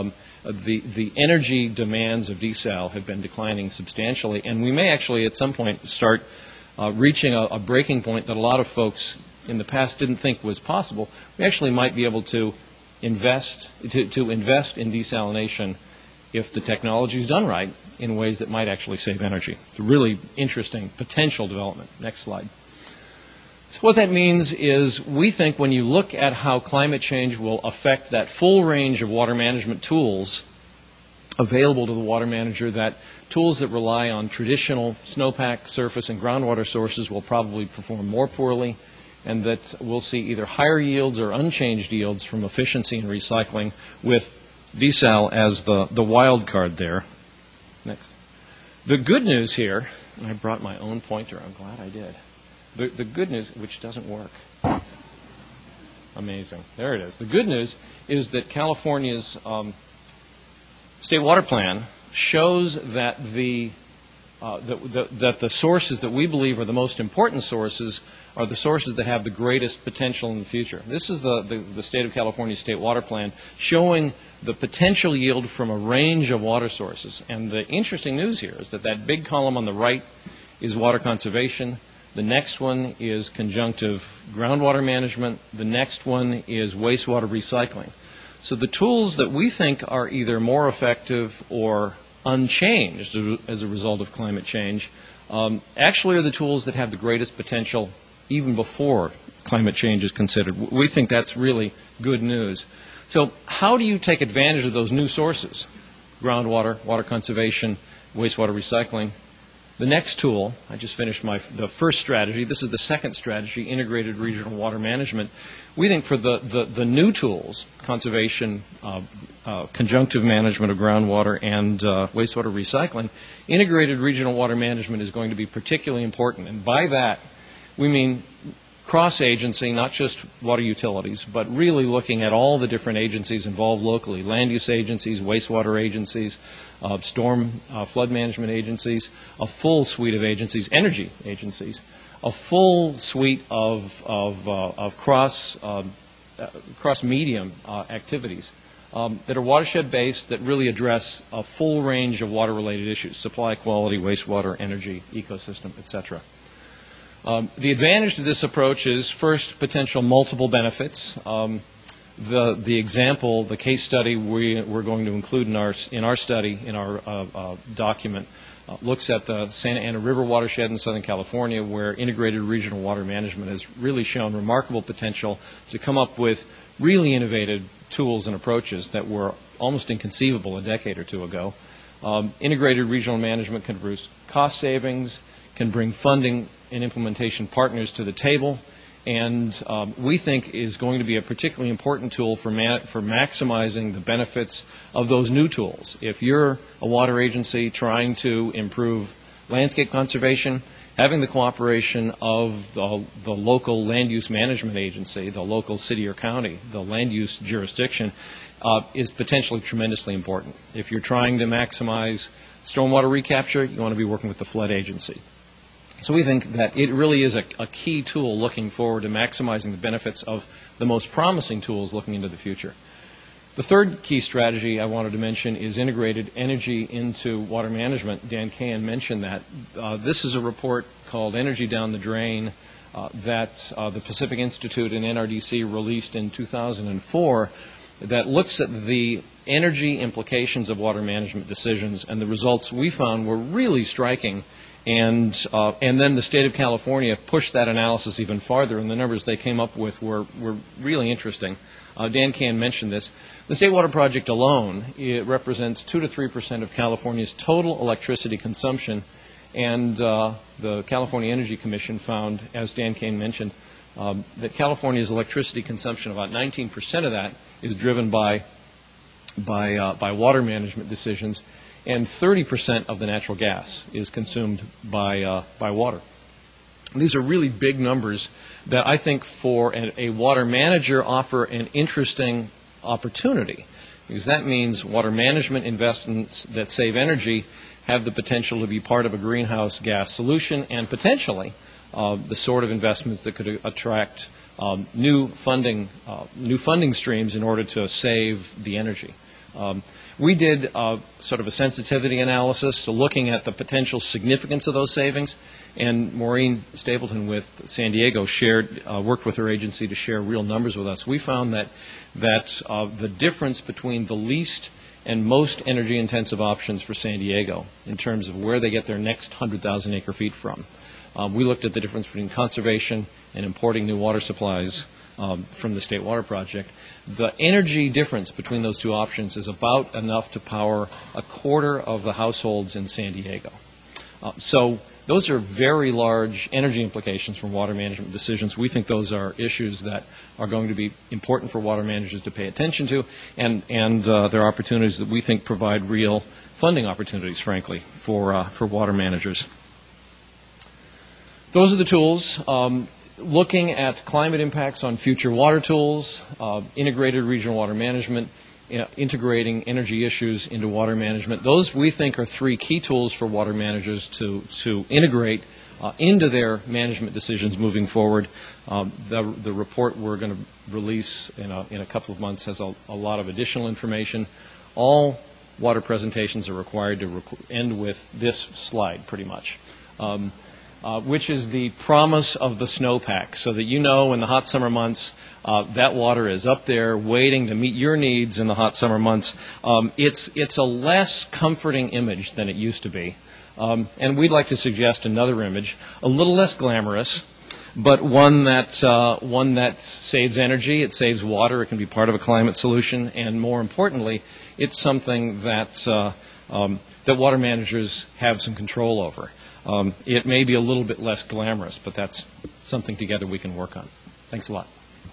the energy demands of desal have been declining substantially, and we may actually at some point start reaching a breaking point that a lot of folks in the past didn't think was possible. We actually might be able to invest in desalination if the technology is done right in ways that might actually save energy. It's a really interesting potential development. Next slide. So what that means is we think when you look at how climate change will affect that full range of water management tools available to the water manager, that tools that rely on traditional snowpack, surface, and groundwater sources will probably perform more poorly, and that we'll see either higher yields or unchanged yields from efficiency and recycling, with desal as the wild card there. Next. The good news here, and I brought my own pointer, I'm glad I did. The good news, which doesn't work. Amazing. There it is. The good news is that California's state water plan shows that the that the sources that we believe are the most important sources are the sources that have the greatest potential in the future. This is the State of California State Water Plan showing the potential yield from a range of water sources. And the interesting news here is that big column on the right is water conservation. The next one is conjunctive groundwater management. The next one is wastewater recycling. So the tools that we think are either more effective or unchanged as a result of climate change actually are the tools that have the greatest potential even before climate change is considered. We think that's really good news. So how do you take advantage of those new sources? Groundwater, water conservation, wastewater recycling. The next tool, I just finished the first strategy. This is the second strategy, integrated regional water management. We think for the new tools, conservation, conjunctive management of groundwater, and wastewater recycling, integrated regional water management is going to be particularly important. And by that, we mean cross-agency, not just water utilities, but really looking at all the different agencies involved locally, land use agencies, wastewater agencies, storm flood management agencies, a full suite of agencies, energy agencies, a full suite of cross-medium activities that are watershed-based that really address a full range of water-related issues, supply quality, wastewater, energy, ecosystem, etc. The advantage to this approach is, first, potential multiple benefits. The example, the case study we're going to include in our document, looks at the Santa Ana River watershed in Southern California, where integrated regional water management has really shown remarkable potential to come up with really innovative tools and approaches that were almost inconceivable a decade or two ago. Integrated regional management can produce cost savings, can bring funding and implementation partners to the table, and we think is going to be a particularly important tool for maximizing the benefits of those new tools. If you're a water agency trying to improve landscape conservation, having the cooperation of the local land use management agency, the local city or county, the land use jurisdiction, is potentially tremendously important. If you're trying to maximize stormwater recapture, you want to be working with the flood agency. So we think that it really is a key tool looking forward to maximizing the benefits of the most promising tools looking into the future. The third key strategy I wanted to mention is integrated energy into water management. Dan Cahan mentioned that. This is a report called Energy Down the Drain that the Pacific Institute and NRDC released in 2004 that looks at the energy implications of water management decisions, and the results we found were really striking. And then the state of California pushed that analysis even farther, and the numbers they came up with were really interesting. Dan Cahan mentioned this. The State Water Project alone, it represents 2 to 3% of California's total electricity consumption, and the California Energy Commission found, as Dan Cahan mentioned, that California's electricity consumption, about 19% of that, is driven by water management decisions, and 30% of the natural gas is consumed by water. These are really big numbers that I think for a water manager offer an interesting opportunity, because that means water management investments that save energy have the potential to be part of a greenhouse gas solution, and potentially the sort of investments that could attract new funding streams in order to save the energy. We did sort of a sensitivity analysis, so looking at the potential significance of those savings, and Maureen Stapleton with San Diego worked with her agency to share real numbers with us. We found that the difference between the least and most energy-intensive options for San Diego in terms of where they get their next 100,000 acre feet from. We looked at the difference between conservation and importing new water supplies from the State Water Project. The energy difference between those two options is about enough to power a quarter of the households in San Diego. So those are very large energy implications from water management decisions. We think those are issues that are going to be important for water managers to pay attention to, and there are opportunities that we think provide real funding opportunities, frankly, for water managers. Those are the tools. Looking at climate impacts on future water tools, integrated regional water management, integrating energy issues into water management. Those, we think, are three key tools for water managers to integrate into their management decisions moving forward. The report we're going to release in a couple of months has a lot of additional information. All water presentations are required to end with this slide, pretty much, which is the promise of the snowpack, so that in the hot summer months, that water is up there waiting to meet your needs in the hot summer months. It's a less comforting image than it used to be. And we'd like to suggest another image, a little less glamorous, but one that saves energy, it saves water, it can be part of a climate solution, and more importantly, it's something that water managers have some control over. It may be a little bit less glamorous, but that's something together we can work on. Thanks a lot.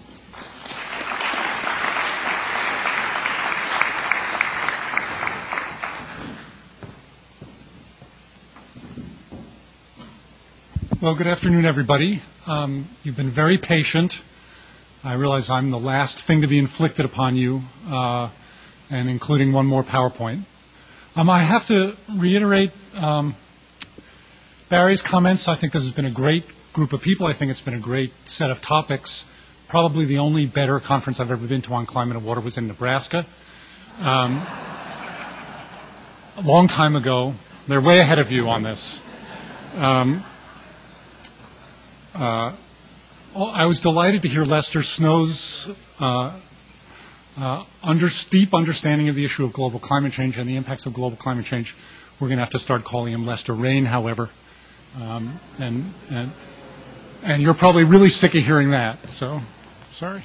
Well, good afternoon, everybody. You've been very patient. I realize I'm the last thing to be inflicted upon you, and including one more PowerPoint. I have to reiterate Barry's comments. I think this has been a great group of people. I think it's been a great set of topics. Probably the only better conference I've ever been to on climate and water was in Nebraska. A long time ago. They're way ahead of you on this. I was delighted to hear Lester Snow's deep understanding of the issue of global climate change and the impacts of global climate change. We're going to have to start calling him Lester Rain, however. And you're probably really sick of hearing that, so sorry.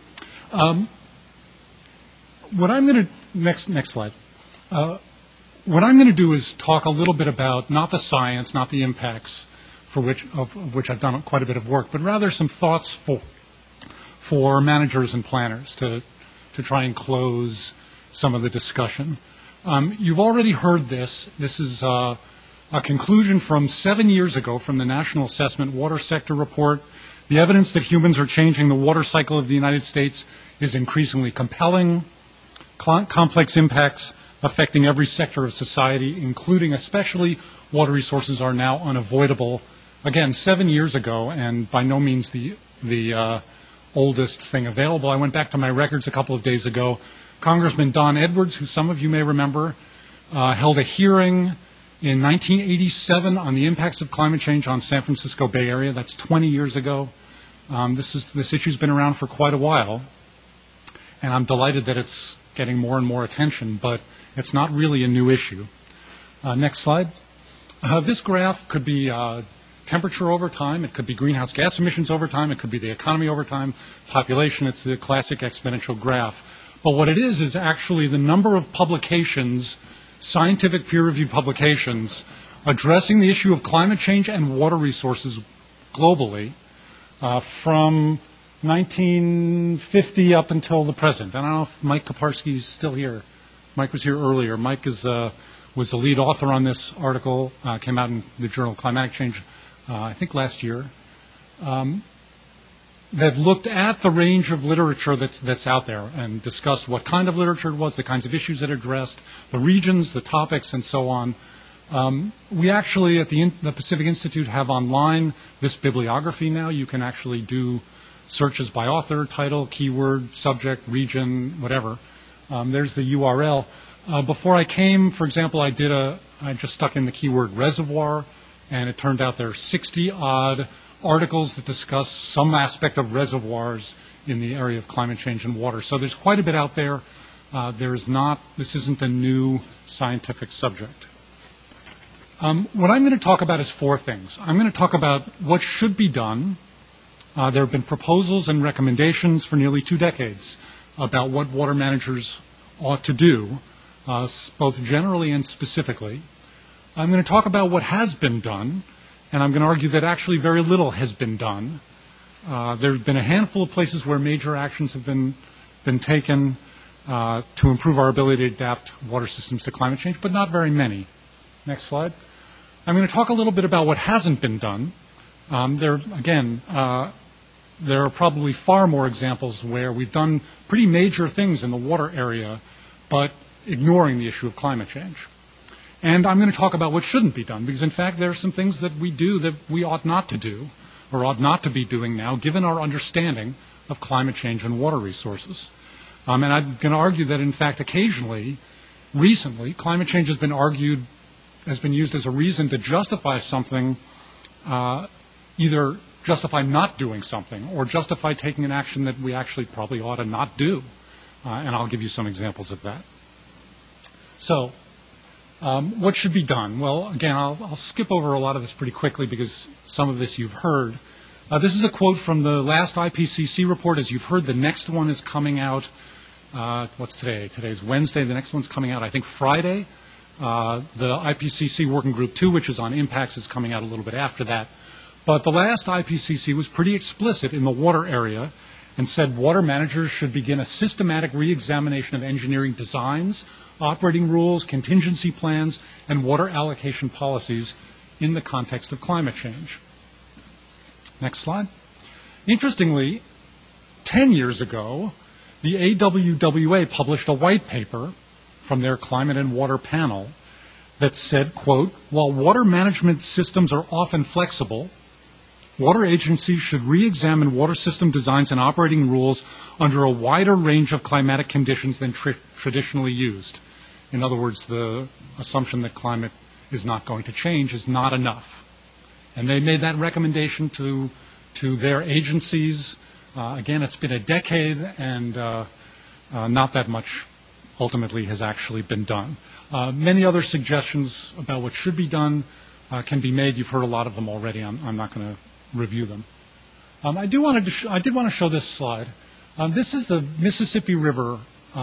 What I'm going to, next slide. What I'm going to do is talk a little bit about not the science, not the impacts, of which I've done quite a bit of work, but rather some thoughts for managers and planners to try and close some of the discussion. You've already heard this. This is a conclusion from 7 years ago from the National Assessment Water Sector Report. The evidence that humans are changing the water cycle of the United States is increasingly compelling. Complex impacts affecting every sector of society, including especially water resources, are now unavoidable. Again, 7 years ago, and by no means the oldest thing available. I went back to my records a couple of days ago. Congressman Don Edwards, who some of you may remember, held a hearing in 1987 on the impacts of climate change on San Francisco Bay Area. That's 20 years ago. This issue's been around for quite a while, and I'm delighted that it's getting more and more attention, but it's not really a new issue. Next slide. This graph could be temperature over time, it could be greenhouse gas emissions over time, it could be the economy over time, population. It's the classic exponential graph. But what it is actually the number of publications, scientific peer-reviewed publications, addressing the issue of climate change and water resources globally from 1950 up until the present. I don't know if Mike Kaparsky's still here. Mike was here earlier. Mike was the lead author on this article, came out in the Journal of Climatic Change, I think last year. They've looked at the range of literature that's out there and discussed what kind of literature it was, the kinds of issues it addressed, the regions, the topics, and so on. We actually, at the Pacific Institute, have online this bibliography now. You can actually do searches by author, title, keyword, subject, region, whatever. There's the URL. Before I came, for example, I just stuck in the keyword reservoir, and it turned out there are 60-odd articles that discuss some aspect of reservoirs in the area of climate change and water. So there's quite a bit out there. This isn't a new scientific subject. What I'm going to talk about is four things. I'm going to talk about what should be done. There have been proposals and recommendations for nearly 2 decades about what water managers ought to do, both generally and specifically. I'm going to talk about what has been done, and I'm going to argue that actually very little has been done. There have been a handful of places where major actions have been taken to improve our ability to adapt water systems to climate change, but not very many. Next slide. I'm going to talk a little bit about what hasn't been done. There are probably far more examples where we've done pretty major things in the water area, but ignoring the issue of climate change. And I'm going to talk about what shouldn't be done, because in fact there are some things that we do that we ought not to do, or ought not to be doing now, given our understanding of climate change and water resources. And I'm going to argue that in fact occasionally, recently, climate change has been used as a reason to justify something, either justify not doing something or justify taking an action that we actually probably ought to not do. And I'll give you some examples of that. So, what should be done? Well, again, I'll skip over a lot of this pretty quickly because some of this you've heard. This is a quote from the last IPCC report. As you've heard, the next one is coming out. What's today? Today's Wednesday. The next one's coming out, I think, Friday. The IPCC Working Group 2, which is on impacts, is coming out a little bit after that. But the last IPCC was pretty explicit in the water area and said water managers should begin a systematic re-examination of engineering designs, operating rules, contingency plans, and water allocation policies in the context of climate change. Next slide. Interestingly, 10 years ago, the AWWA published a white paper from their climate and water panel that said, quote, while water management systems are often flexible, water agencies should re-examine water system designs and operating rules under a wider range of climatic conditions than traditionally used. In other words, the assumption that climate is not going to change is not enough. And they made that recommendation to their agencies. Again, it's been a decade, and not that much ultimately has actually been done. Many other suggestions about what should be done can be made. You've heard a lot of them already. I'm not going to review them. I did want to show this slide. This is the Mississippi River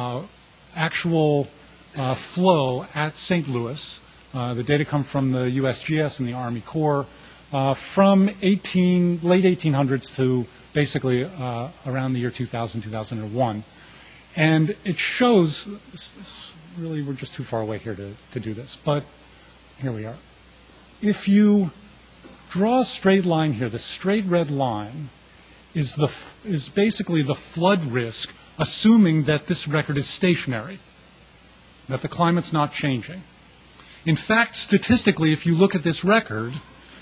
actual flow at St. Louis. The data come from the USGS and the Army Corps from late 1800s to basically around the year 2000, 2001. And it shows, really we're just too far away here to do this, but here we are. If you draw a straight line here, the straight red line is basically the flood risk, assuming that this record is stationary, that the climate's not changing. In fact, statistically, if you look at this record,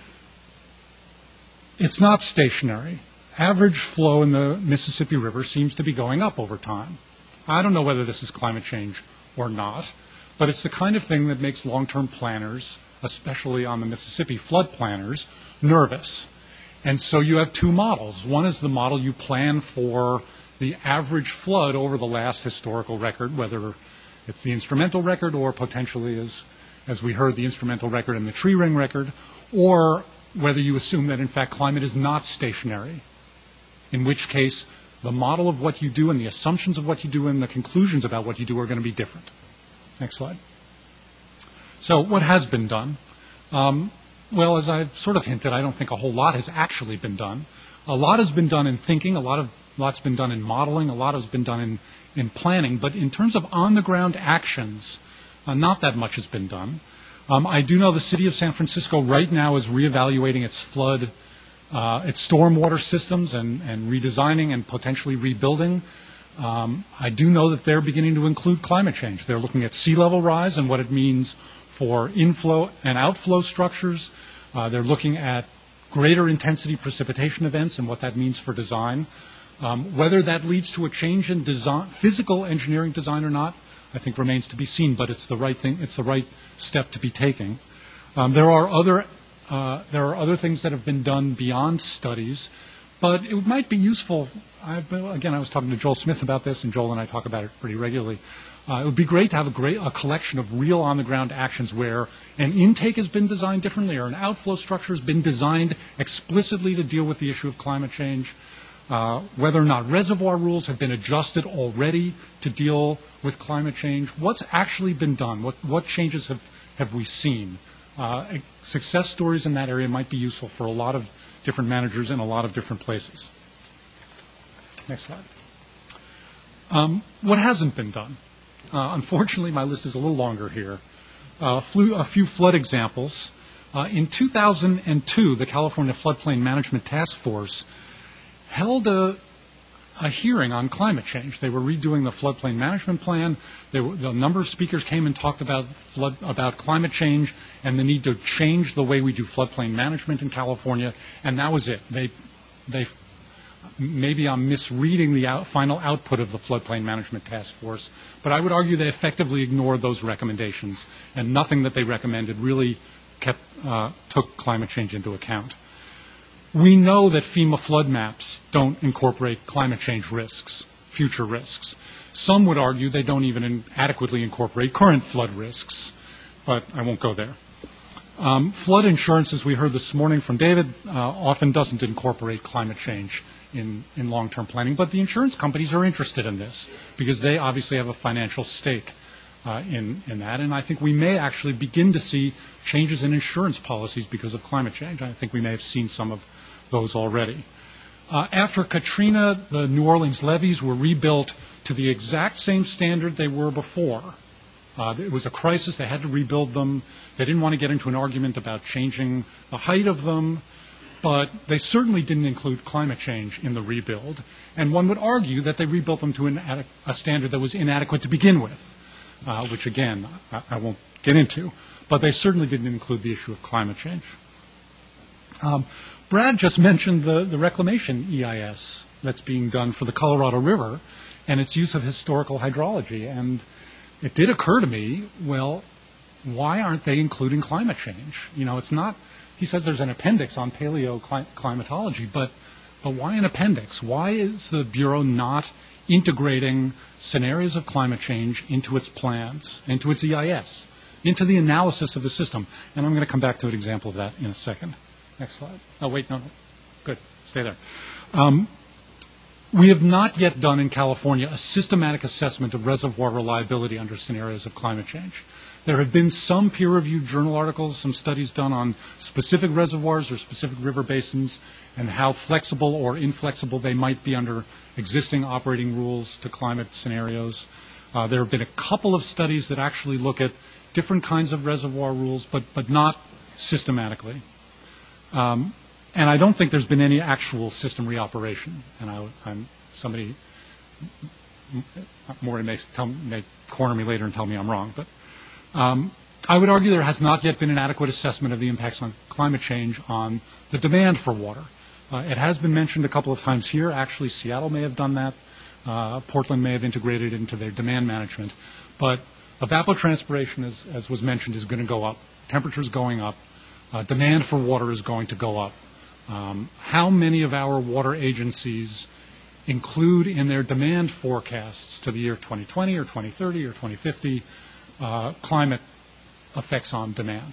it's not stationary. Average flow in the Mississippi River seems to be going up over time. I don't know whether this is climate change or not, but it's the kind of thing that makes long-term planners, especially on the Mississippi flood planners, nervous. And so you have two models. One is the model you plan for the average flood over the last historical record, whether it's the instrumental record or potentially, as we heard, the instrumental record and the tree ring record, or whether you assume that, in fact, climate is not stationary, in which case the model of what you do and the assumptions of what you do and the conclusions about what you do are going to be different. Next slide. So what has been done? Well, as I've sort of hinted, I don't think a whole lot has actually been done. A lot has been done in thinking, lots been done in modeling, a lot has been done in planning, but in terms of on-the-ground actions, not that much has been done. I do know the city of San Francisco right now is reevaluating its its stormwater systems and redesigning and potentially rebuilding. I do know that they're beginning to include climate change. They're looking at sea level rise and what it means for inflow and outflow structures. They're looking at greater intensity precipitation events and what that means for design. Whether that leads to a change in design, physical engineering design or not, I think remains to be seen, but it's the right thing. It's the right step to be taking. There are other things that have been done beyond studies, but it might be useful. I was talking to Joel Smith about this, and Joel and I talk about it pretty regularly. It would be great to have a collection of real on-the-ground actions where an intake has been designed differently or an outflow structure has been designed explicitly to deal with the issue of climate change. Whether or not reservoir rules have been adjusted already to deal with climate change. What's actually been done? What changes have we seen? Success stories in that area might be useful for a lot of different managers in a lot of different places. Next slide. What hasn't been done? Unfortunately, my list is a little longer here. A few flood examples. In 2002, the California Floodplain Management Task Force held a a hearing on climate change. They were redoing the floodplain management plan. A number of speakers came and talked about climate change and the need to change the way we do floodplain management in California, and that was it. They maybe I'm misreading the final output of the floodplain management task force, but I would argue they effectively ignored those recommendations, and nothing that they recommended really took climate change into account. We know that FEMA flood maps don't incorporate climate change risks, future risks. Some would argue they don't even adequately incorporate current flood risks, but I won't go there. Flood insurance, as we heard this morning from David, often doesn't incorporate climate change in long-term planning, but the insurance companies are interested in this because they obviously have a financial stake in that, and I think we may actually begin to see changes in insurance policies because of climate change. I think we may have seen some of those already. After Katrina, the New Orleans levees were rebuilt to the exact same standard they were before. It was a crisis. They had to rebuild them. They didn't want to get into an argument about changing the height of them, but they certainly didn't include climate change in the rebuild. And one would argue that they rebuilt them to a standard that was inadequate to begin with, which, again, I won't get into. But they certainly didn't include the issue of climate change. Brad just mentioned the reclamation EIS that's being done for the Colorado River and its use of historical hydrology. And it did occur to me, well, why aren't they including climate change? You know, it's not, he says there's an appendix on paleoclimatology, but why an appendix? Why is the Bureau not integrating scenarios of climate change into its plans, into its EIS, into the analysis of the system? And I'm going to come back to an example of that in a second. Next slide. Oh, wait, no. Good. Stay there. We have not yet done in California a systematic assessment of reservoir reliability under scenarios of climate change. There have been some peer-reviewed journal articles, some studies done on specific reservoirs or specific river basins and how flexible or inflexible they might be under existing operating rules to climate scenarios. There have been a couple of studies that actually look at different kinds of reservoir rules, but not systematically. And I don't think there's been any actual system reoperation. And somebody more may corner me later and tell me I'm wrong. But I would argue there has not yet been an adequate assessment of the impacts on climate change on the demand for water. It has been mentioned a couple of times here. Actually, Seattle may have done that. Portland may have integrated it into their demand management. But evapotranspiration, as was mentioned, is going to go up. Temperature's going up. Demand for water is going to go up. How many of our water agencies include in their demand forecasts to the year 2020 or 2030 or 2050 climate effects on demand?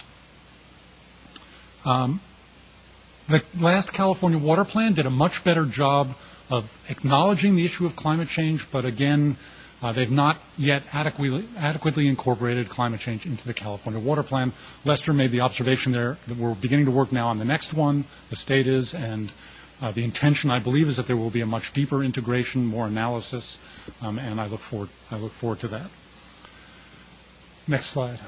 The last California Water Plan did a much better job of acknowledging the issue of climate change, but again, they've not yet adequately incorporated climate change into the California Water Plan. Lester made the observation there that we're beginning to work now on the next one, the state is, and the intention, I believe, is that there will be a much deeper integration, more analysis, and I look forward to that. Next slide.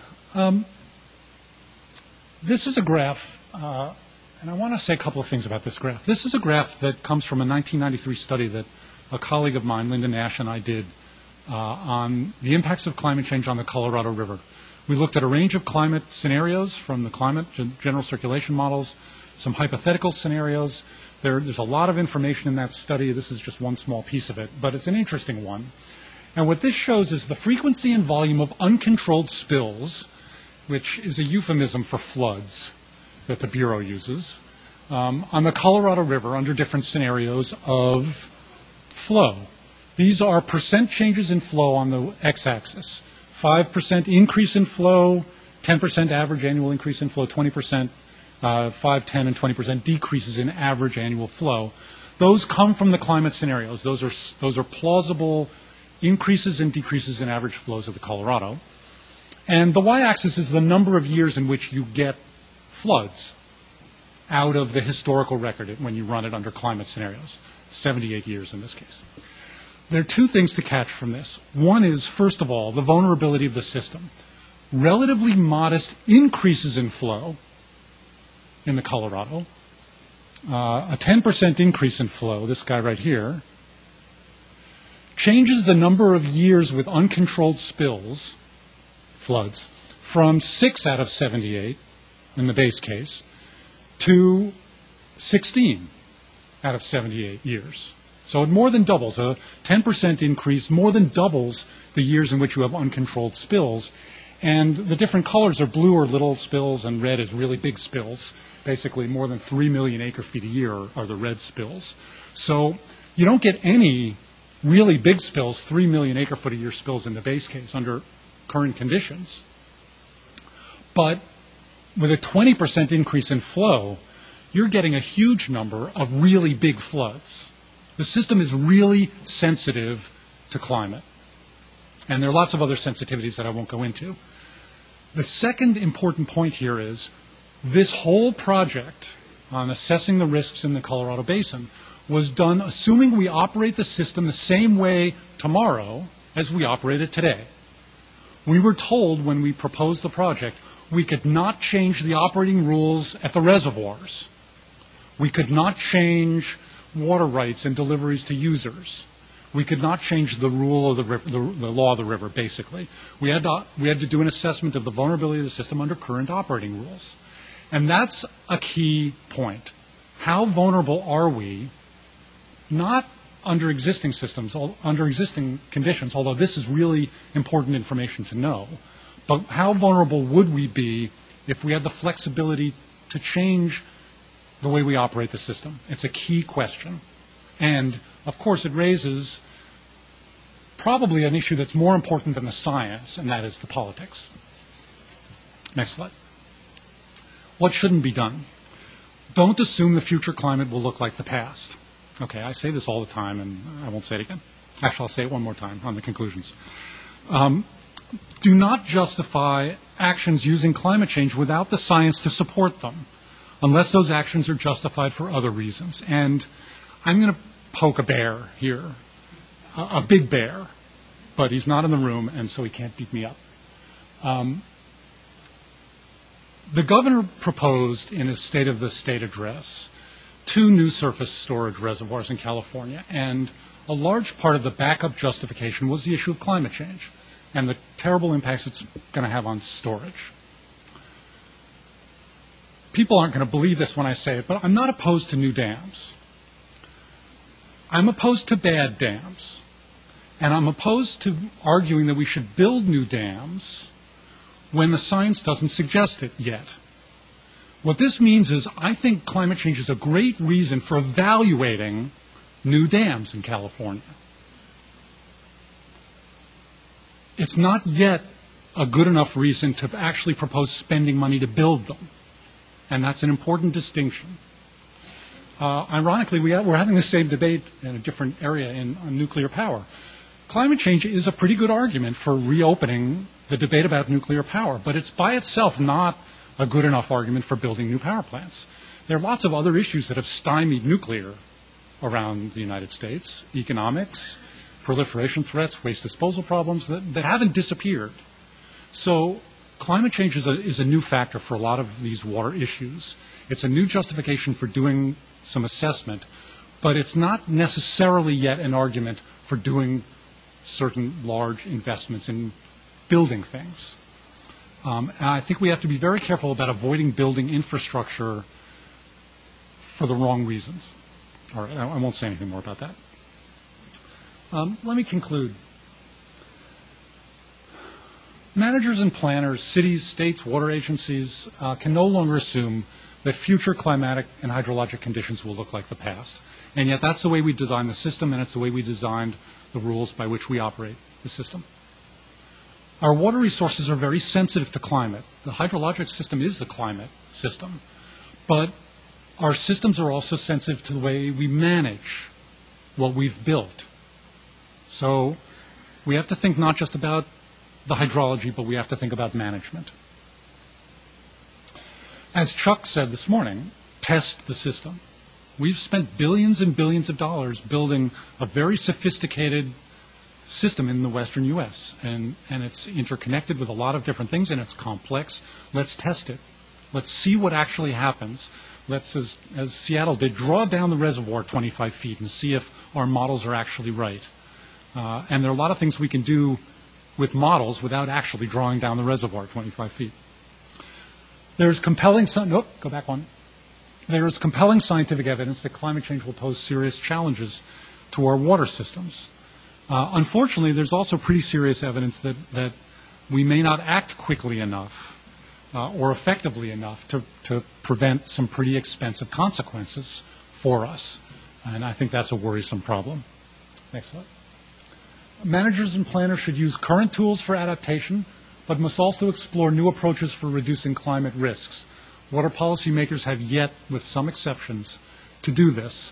This is a graph, and I want to say a couple of things about this graph. This is a graph that comes from a 1993 study that a colleague of mine, Linda Nash, and I did on the impacts of climate change on the Colorado River. We looked at a range of climate scenarios from the climate general circulation models, some hypothetical scenarios. There's a lot of information in that study. This is just one small piece of it, but it's an interesting one. And what this shows is the frequency and volume of uncontrolled spills, which is a euphemism for floods that the Bureau uses, on the Colorado River under different scenarios of flow. These are percent changes in flow on the x-axis. 5% increase in flow, 10% average annual increase in flow, 20%, 5, 10, and 20% decreases in average annual flow. Those come from the climate scenarios. Those are plausible increases and decreases in average flows of the Colorado. And the y-axis is the number of years in which you get floods out of the historical record when you run it under climate scenarios, 78 years in this case. There are two things to catch from this. One is, first of all, the vulnerability of the system. Relatively modest increases in flow in the Colorado, a 10% increase in flow, this guy right here, changes the number of years with uncontrolled spills, floods, from 6 out of 78 in the base case to 16 out of 78 years. So it more than doubles. A 10% increase more than doubles the years in which you have uncontrolled spills. And the different colors are blue or little spills, and red is really big spills. Basically, more than 3 million acre-feet a year are the red spills. So you don't get any really big spills, 3 million acre-foot a year spills in the base case under current conditions. But with a 20% increase in flow, you're getting a huge number of really big floods. The system is really sensitive to climate. And there are lots of other sensitivities that I won't go into. The second important point here is this whole project on assessing the risks in the Colorado Basin was done assuming we operate the system the same way tomorrow as we operate it today. We were told when we proposed the project we could not change the operating rules at the reservoirs. We could not change water rights and deliveries to users. We could not change the rule of the river, the law of the river, basically. We had to do an assessment of the vulnerability of the system under current operating rules. And that's a key point. How vulnerable are we, not under existing systems, under existing conditions, although this is really important information to know, but how vulnerable would we be if we had the flexibility to change the way we operate the system? It's a key question. And, of course, it raises probably an issue that's more important than the science, and that is the politics. Next slide. What shouldn't be done? Don't assume the future climate will look like the past. Okay, I say this all the time, and I won't say it again. Actually, I'll say it one more time on the conclusions. Do not justify actions using climate change without the science to support them, unless those actions are justified for other reasons. And I'm going to poke a bear here, a big bear, but he's not in the room, and so he can't beat me up. The governor proposed in his State of the State address 2 new surface storage reservoirs in California, and a large part of the backup justification was the issue of climate change and the terrible impacts it's going to have on storage. People aren't going to believe this when I say it, but I'm not opposed to new dams. I'm opposed to bad dams. And I'm opposed to arguing that we should build new dams when the science doesn't suggest it yet. What this means is I think climate change is a great reason for evaluating new dams in California. It's not yet a good enough reason to actually propose spending money to build them. And that's an important distinction. Ironically, we're having the same debate in a different area on nuclear power. Climate change is a pretty good argument for reopening the debate about nuclear power, but it's by itself not a good enough argument for building new power plants. There are lots of other issues that have stymied nuclear around the United States: economics, proliferation threats, waste disposal problems that haven't disappeared. So climate change is a new factor for a lot of these water issues. It's a new justification for doing some assessment, but it's not necessarily yet an argument for doing certain large investments in building things. And I think we have to be very careful about avoiding building infrastructure for the wrong reasons. All right, I won't say anything more about that. Let me conclude. Managers and planners, cities, states, water agencies can no longer assume that future climatic and hydrologic conditions will look like the past. And yet that's the way we designed the system, and it's the way we designed the rules by which we operate the system. Our water resources are very sensitive to climate. The hydrologic system is the climate system. But our systems are also sensitive to the way we manage what we've built. So we have to think not just about the hydrology, but we have to think about management. As Chuck said this morning, test the system. We've spent billions and billions of dollars building a very sophisticated system in the western U.S., and it's interconnected with a lot of different things, and it's complex. Let's test it. Let's see what actually happens. Let's, as Seattle did, draw down the reservoir 25 feet and see if our models are actually right. And there are a lot of things we can do with models without actually drawing down the reservoir 25 feet. There's compelling There is compelling scientific evidence that climate change will pose serious challenges to our water systems. Unfortunately, there's also pretty serious evidence that we may not act quickly enough or effectively enough to prevent some pretty expensive consequences for us. And I think that's a worrisome problem. Next slide. Managers and planners should use current tools for adaptation, but must also explore new approaches for reducing climate risks. Water policymakers have yet, with some exceptions, to do this.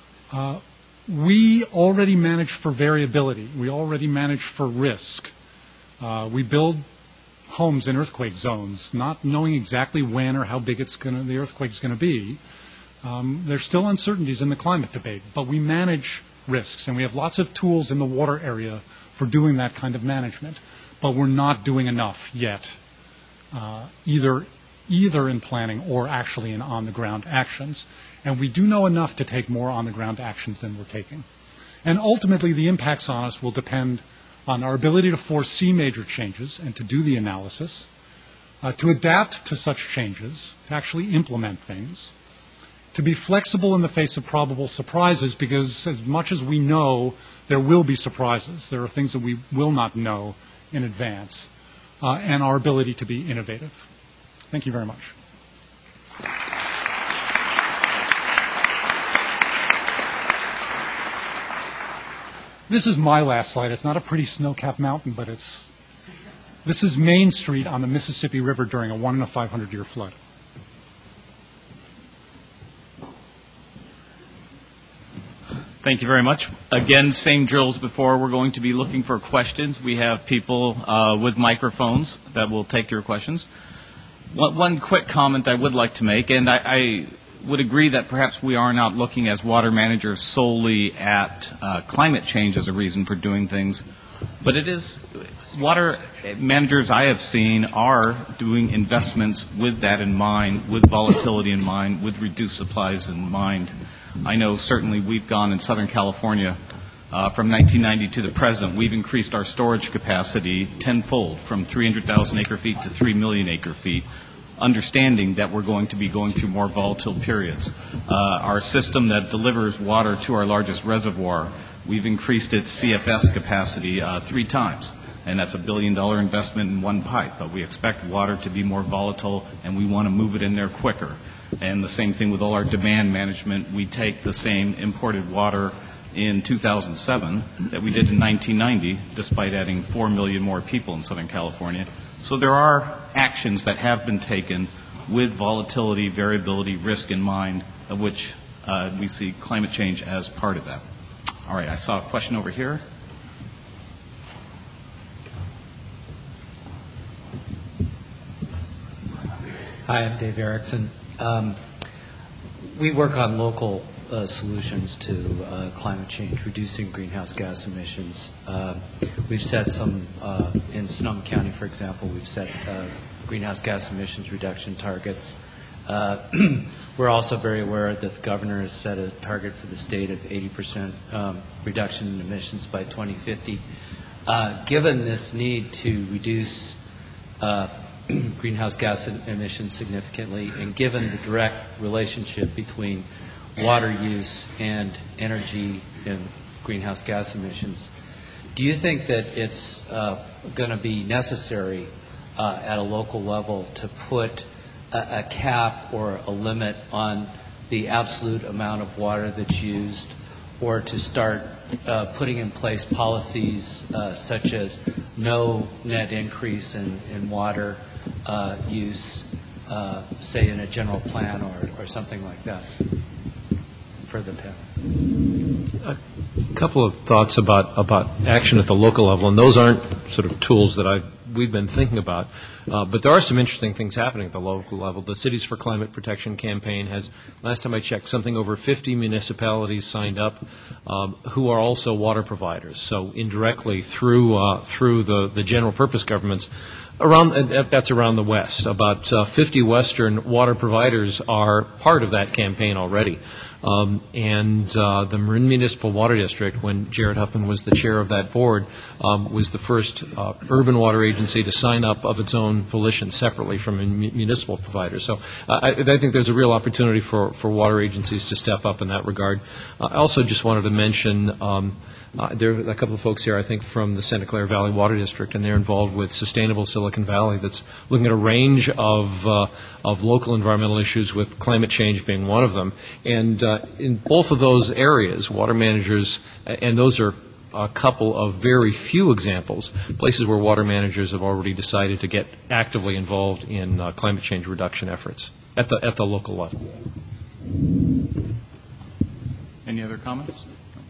We already manage for variability. We already manage for risk. We build homes in earthquake zones, not knowing exactly when or how big the earthquake's going to be. There's still uncertainties in the climate debate, but we manage risks, and we have lots of tools in the water area for doing that kind of management. But we're not doing enough yet, either in planning or actually in on-the-ground actions. And we do know enough to take more on-the-ground actions than we're taking. And ultimately, the impacts on us will depend on our ability to foresee major changes and to do the analysis, to adapt to such changes, to actually implement things, to be flexible in the face of probable surprises, because as much as we know, there will be surprises. There are things that we will not know in advance, and our ability to be innovative. Thank you very much. This is my last slide. It's not a pretty snow-capped mountain, but this is Main Street on the Mississippi River during a 1 in a 500-year flood. Thank you very much. Again, same drills before. We're going to be looking for questions. We have people with microphones that will take your questions. One quick comment I would like to make, and I would agree that perhaps we are not looking as water managers solely at climate change as a reason for doing things, but it is water managers I have seen are doing investments with that in mind, with volatility in mind, with reduced supplies in mind. I know certainly we've gone in Southern California from 1990 to the present. We've increased our storage capacity tenfold from 300,000 acre feet to 3 million acre feet, understanding that we're going to be going through more volatile periods. Our system that delivers water to our largest reservoir, we've increased its CFS capacity 3 times. And that's $1 billion investment in one pipe. But we expect water to be more volatile, and we want to move it in there quicker. And the same thing with all our demand management. We take the same imported water in 2007 that we did in 1990, despite adding 4 million more people in Southern California. So there are actions that have been taken with volatility, variability, risk in mind, of which we see climate change as part of that. All right, I saw a question over here. Hi, I'm Dave Erickson. We work on local solutions to climate change, reducing greenhouse gas emissions. We've set some, in Sonoma County, for example, we've set greenhouse gas emissions reduction targets. We're also very aware that the governor has set a target for the state of 80% reduction in emissions by 2050. Given this need to reduce greenhouse gas emissions significantly, and given the direct relationship between water use and energy and greenhouse gas emissions, do you think that it's going to be necessary at a local level to put a cap or a limit on the absolute amount of water that's used, or to start putting in place policies such as no net increase in water use, say in a general plan or something like that for the panel? A couple of thoughts about action at the local level, and those aren't sort of tools that I've we've been thinking about. But there are some interesting things happening at the local level. The Cities for Climate Protection campaign has, last time I checked, something over 50 municipalities signed up who are also water providers. So indirectly through the general purpose governments, that's around the West. About 50 Western water providers are part of that campaign already. And the Marin Municipal Water District, when Jared Huffman was the chair of that board, was the first urban water agency to sign up of its own volition separately from a municipal provider. So I think there's a real opportunity for water agencies to step up in that regard. I also just wanted to mention there are a couple of folks here, I think, from the Santa Clara Valley Water District, and they're involved with Sustainable Silicon Valley that's looking at a range of local environmental issues, with climate change being one of them. And in both of those areas, water managers, and those are a couple of very few examples, places where water managers have already decided to get actively involved in climate change reduction efforts at the local level. Any other comments?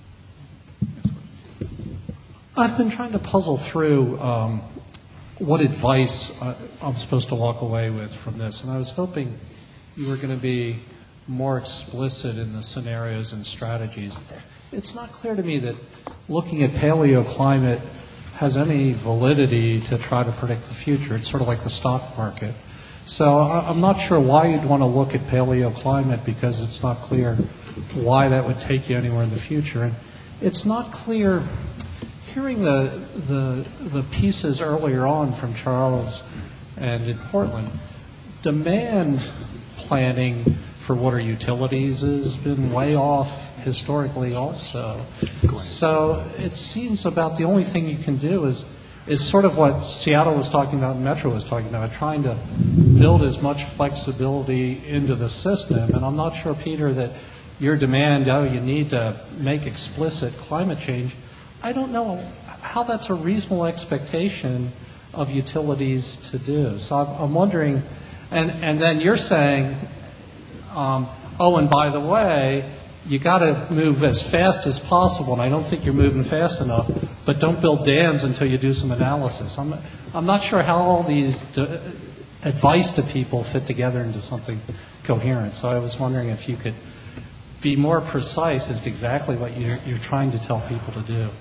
I've been trying to puzzle through what advice I'm supposed to walk away with from this, and I was hoping you were going to be more explicit in the scenarios and strategies. It's not clear to me that looking at paleoclimate has any validity to try to predict the future. It's sort of like the stock market. So I'm not sure why you'd want to look at paleoclimate, because it's not clear why that would take you anywhere in the future. And it's not clear, hearing the pieces earlier on from Charles and in Portland, demand planning for water utilities has been way off historically also. So it seems about the only thing you can do is sort of what Seattle was talking about and Metro was talking about, trying to build as much flexibility into the system. And I'm not sure, Peter, that your demand, you need to make explicit climate change, I don't know how that's a reasonable expectation of utilities to do. So I'm wondering, and then you're saying, and by the way, you got to move as fast as possible, and I don't think you're moving fast enough, but don't build dams until you do some analysis. I'm not sure how all these advice to people fit together into something coherent. So I was wondering if you could be more precise as to exactly what you're trying to tell people to do.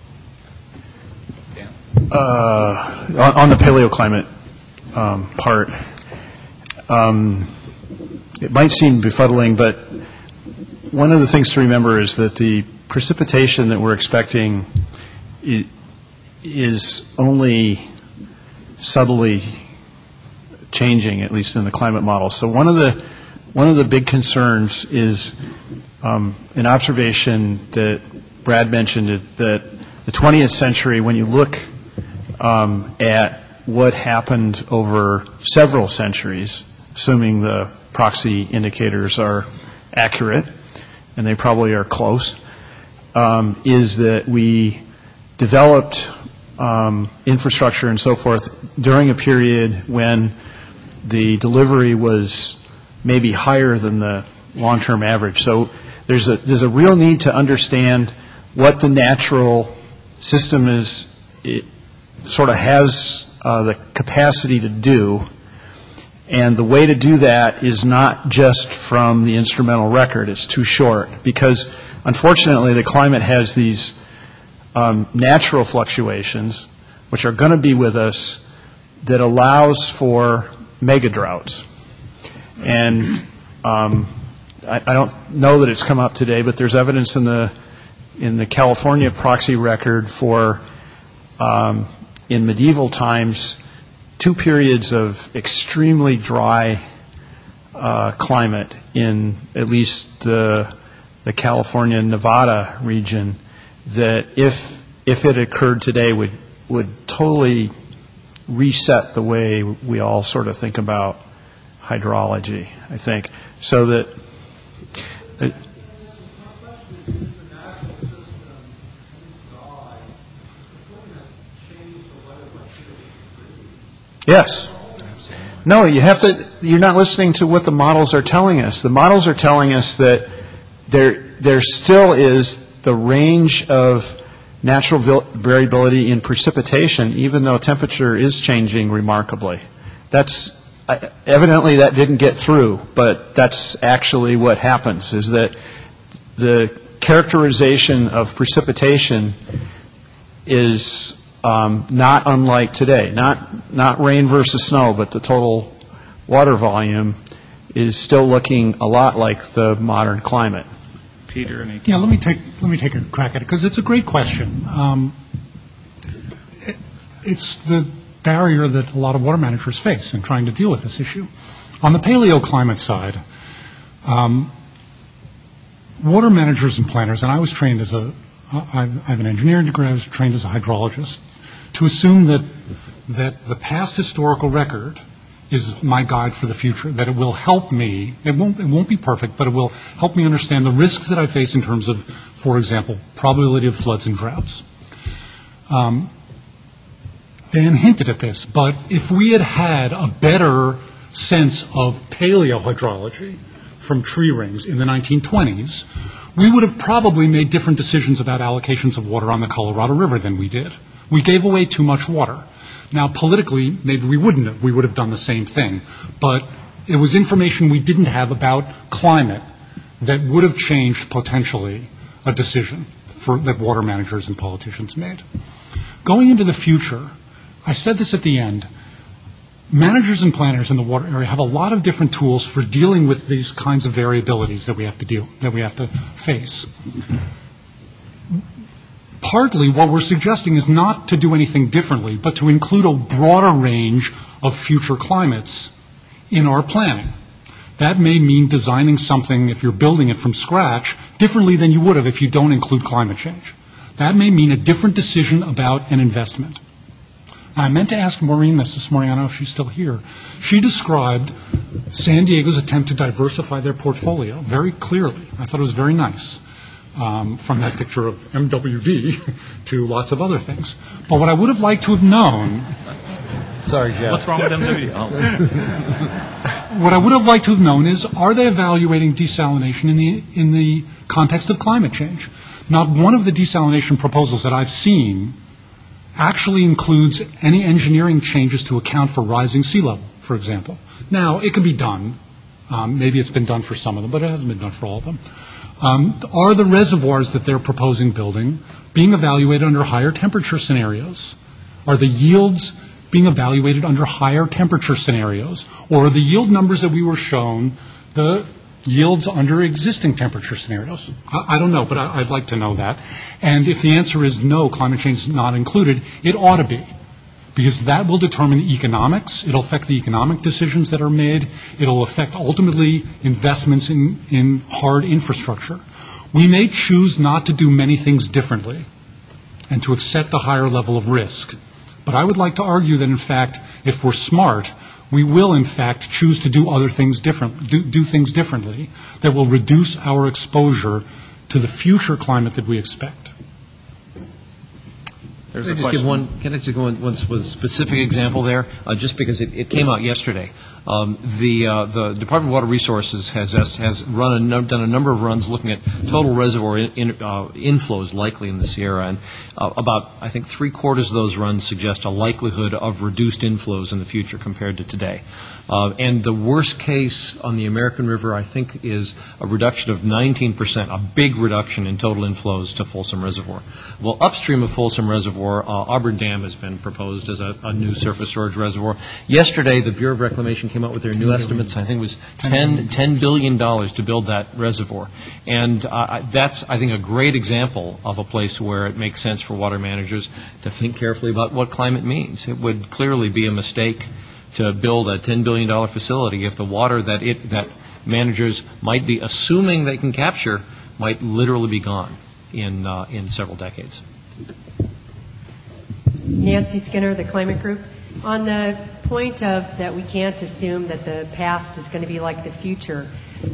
On the paleoclimate part, it might seem befuddling, but one of the things to remember is that the precipitation that we're expecting is only subtly changing, at least in the climate model. So one of the big concerns is an observation that Brad mentioned, that the 20th century, when you look at what happened over several centuries, assuming the proxy indicators are accurate, and they probably are close, is that we developed infrastructure and so forth during a period when the delivery was maybe higher than the long-term average. So there's a real need to understand what the natural system is. It sort of has the capacity to do. And the way to do that is not just from the instrumental record. It's too short, because unfortunately the climate has these natural fluctuations, which are going to be with us, that allows for mega droughts. And I don't know that it's come up today, but there's evidence in the California proxy record for in medieval times, 2 periods of extremely dry climate in at least the California and Nevada region, that if it occurred today would totally reset the way we all sort of think about hydrology, I think. So that yes. No, you're not listening to what the models are telling us. The models are telling us that there still is the range of natural variability in precipitation, even though temperature is changing remarkably. Evidently that didn't get through, but that's actually what happens, is that the characterization of precipitation is not unlike today. Not rain versus snow, but the total water volume is still looking a lot like the modern climate. Peter, any Yeah, let me take a crack at it, because it's a great question. It's the barrier that a lot of water managers face in trying to deal with this issue. On the paleoclimate side, water managers and planners, and I was trained I have an engineering degree, I was trained as a hydrologist, to assume that the past historical record is my guide for the future, that it will help me. It won't be perfect, but it will help me understand the risks that I face in terms of, for example, probability of floods and droughts. Dan hinted at this, but if we had had a better sense of paleohydrology from tree rings in the 1920s, we would have probably made different decisions about allocations of water on the Colorado River than we did. We gave away too much water. Now, politically, maybe we wouldn't have. We would have done the same thing. But it was information we didn't have about climate that would have changed potentially a decision that water managers and politicians made. Going into the future, I said this at the end, managers and planners in the water area have a lot of different tools for dealing with these kinds of variabilities that we have to face. Partly what we're suggesting is not to do anything differently, but to include a broader range of future climates in our planning. That may mean designing something, if you're building it from scratch, differently than you would have if you don't include climate change. That may mean a different decision about an investment. I meant to ask Maureen this morning. I don't know if she's still here. She described San Diego's attempt to diversify their portfolio very clearly. I thought it was very nice, from that picture of MWD to lots of other things. But what I would have liked to have known... Sorry, Jeff. What's wrong with MWD? What I would have liked to have known is, are they evaluating desalination in the context of climate change? Not one of the desalination proposals that I've seen actually includes any engineering changes to account for rising sea level, for example. Now, it can be done. Maybe it's been done for some of them, but it hasn't been done for all of them. Are the reservoirs that they're proposing building being evaluated under higher temperature scenarios? Are the yields being evaluated under higher temperature scenarios? Or are the yield numbers that we were shown the yields under existing temperature scenarios? I don't know, but I'd like to know that. And if the answer is no, climate change is not included, it ought to be, because that will determine the economics. It'll affect the economic decisions that are made. It'll affect, ultimately, investments in hard infrastructure. We may choose not to do many things differently and to accept a higher level of risk. But I would like to argue that, in fact, if we're smart, we will, in fact, choose to do other things do things differently that will reduce our exposure to the future climate that we expect. There's a question. Can I just give one specific example there? Just because it came out yesterday. The Department of Water Resources has done a number of runs looking at total reservoir inflows likely in the Sierra, and about, I think, 3/4 of those runs suggest a likelihood of reduced inflows in the future compared to today. And the worst case on the American River, I think, is a reduction of 19%, a big reduction in total inflows to Folsom Reservoir. Well, upstream of Folsom Reservoir, Auburn Dam has been proposed as a new surface storage reservoir. Yesterday, the Bureau of Reclamation came out with their new estimates. I think it was $10 billion to build that reservoir. And that's, I think, a great example of a place where it makes sense for water managers to think carefully about what climate means. It would clearly be a mistake to build a $10 billion facility if the water that managers might be assuming they can capture might literally be gone in several decades. Nancy Skinner, the Climate Group. On the point of that we can't assume that the past is going to be like the future,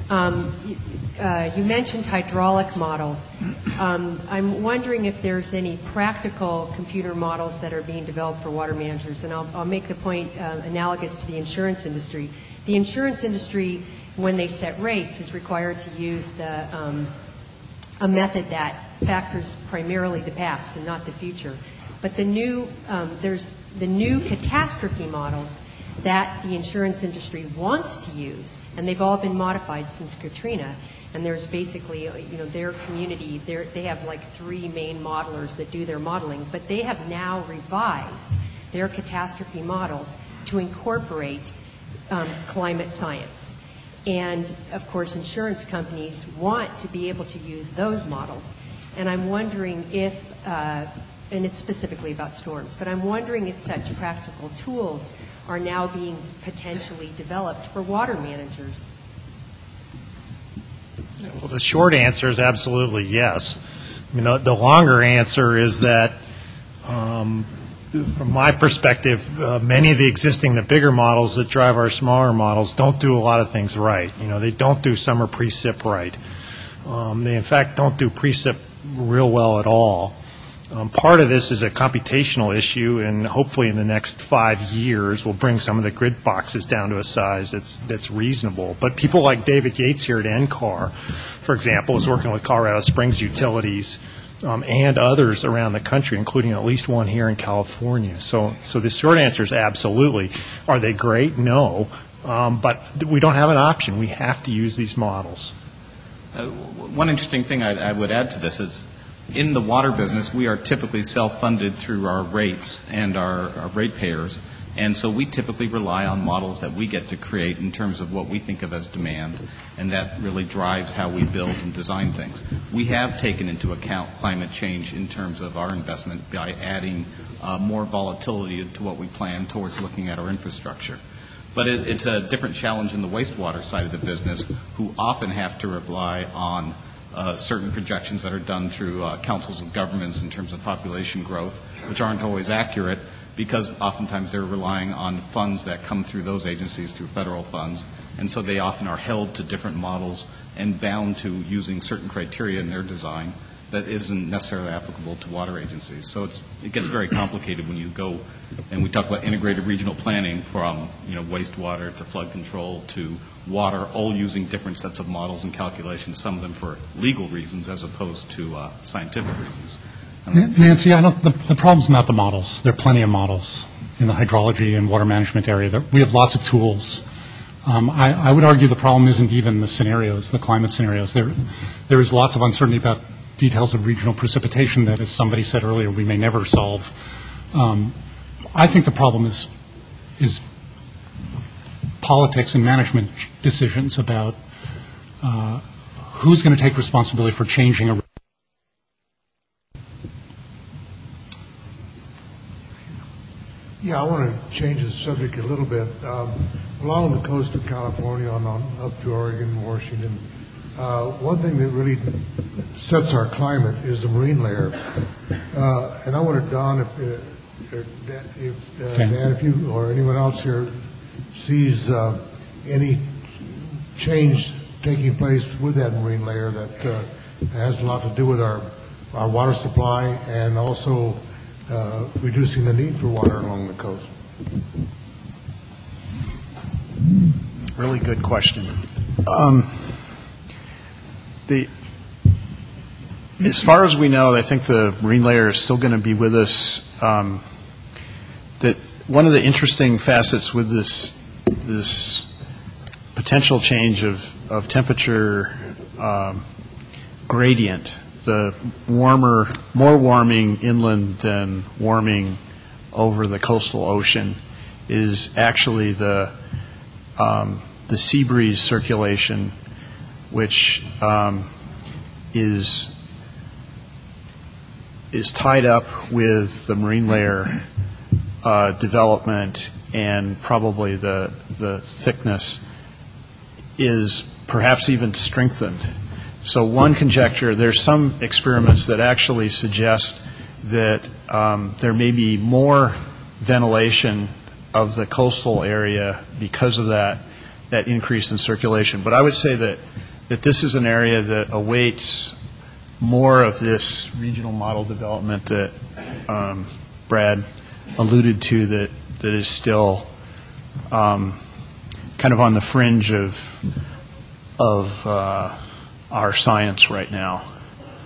you mentioned hydraulic models. I'm wondering if there's any practical computer models that are being developed for water managers, and I'll make the point analogous to the insurance industry. The insurance industry, when they set rates, is required to use the a method that factors primarily the past and not the future. But there's the new catastrophe models that the insurance industry wants to use, and they've all been modified since Katrina. And there's basically, their community, they have like 3 main modelers that do their modeling, but they have now revised their catastrophe models to incorporate climate science. And, of course, insurance companies want to be able to use those models. And I'm wondering if, and it's specifically about storms, but I'm wondering if such practical tools are now being potentially developed for water managers. Well, the short answer is absolutely yes. I mean, the longer answer is that, from my perspective, many of the bigger models that drive our smaller models don't do a lot of things right. They don't do summer precip right. They, in fact, don't do precip real well at all. Part of this is a computational issue, and hopefully in the next 5 years we'll bring some of the grid boxes down to a size that's reasonable. But people like David Yates here at NCAR, for example, is working with Colorado Springs Utilities and others around the country, including at least one here in California. So the short answer is absolutely. Are they great? No. But we don't have an option. We have to use these models. One interesting thing I would add to this is, in the water business, we are typically self-funded through our rates and our ratepayers, and so we typically rely on models that we get to create in terms of what we think of as demand, and that really drives how we build and design things. We have taken into account climate change in terms of our investment by adding more volatility to what we plan towards looking at our infrastructure. But it's a different challenge in the wastewater side of the business, who often have to rely on certain projections that are done through councils of governments in terms of population growth, which aren't always accurate because oftentimes they're relying on funds that come through those agencies through federal funds. And so they often are held to different models and bound to using certain criteria in their design that isn't necessarily applicable to water agencies. So it gets very complicated when you go and we talk about integrated regional planning from wastewater to flood control to water, all using different sets of models and calculations, some of them for legal reasons as opposed to scientific reasons. Nancy, the problem's not the models. There are plenty of models in the hydrology and water management area. We have lots of tools. I would argue the problem isn't even the scenarios, the climate scenarios. There is lots of uncertainty about details of regional precipitation that, as somebody said earlier, we may never solve. I think the problem is politics and management decisions about who's going to take responsibility for changing a. Yeah, I want to change the subject a little bit. Along the coast of California, on up to Oregon, Washington, one thing that really sets our climate is the marine layer. And I wonder, Don, Dan, if you or anyone else here sees any change taking place with that marine layer that has a lot to do with our water supply and also reducing the need for water along the coast. Really good question. As far as we know, I think the marine layer is still going to be with us. That one of the interesting facets with this potential change of temperature gradient, the more warming inland than warming over the coastal ocean, is actually the sea breeze circulation, which is tied up with the marine layer development, and probably the thickness is perhaps even strengthened. So one conjecture, there's some experiments that actually suggest that there may be more ventilation of the coastal area because of that increase in circulation. But I would say that this is an area that awaits more of this regional model development that Brad alluded to, that is still kind of on the fringe of our science right now.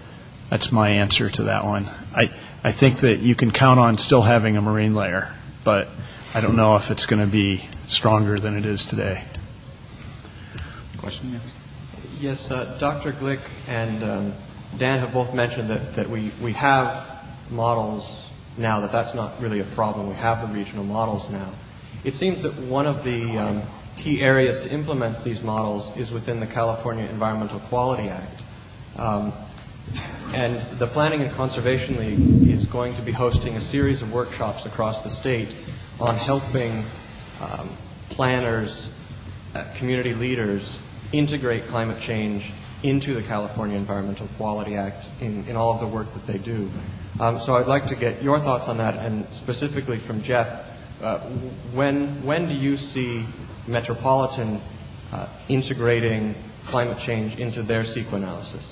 That's my answer to that one. I think that you can count on still having a marine layer, but I don't know if it's going to be stronger than it is today. Question? Yes, Dr. Glick and Dan have both mentioned that we have models now, that's not really a problem. We have the regional models now. It seems that one of the key areas to implement these models is within the California Environmental Quality Act. And the Planning and Conservation League is going to be hosting a series of workshops across the state on helping planners, community leaders integrate climate change into the California Environmental Quality Act in all of the work that they do. So I'd like to get your thoughts on that, and specifically from Jeff, when do you see Metropolitan integrating climate change into their CEQA analysis?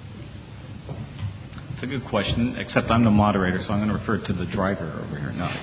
It's a good question, except I'm the moderator, so I'm going to refer to the driver over here. No.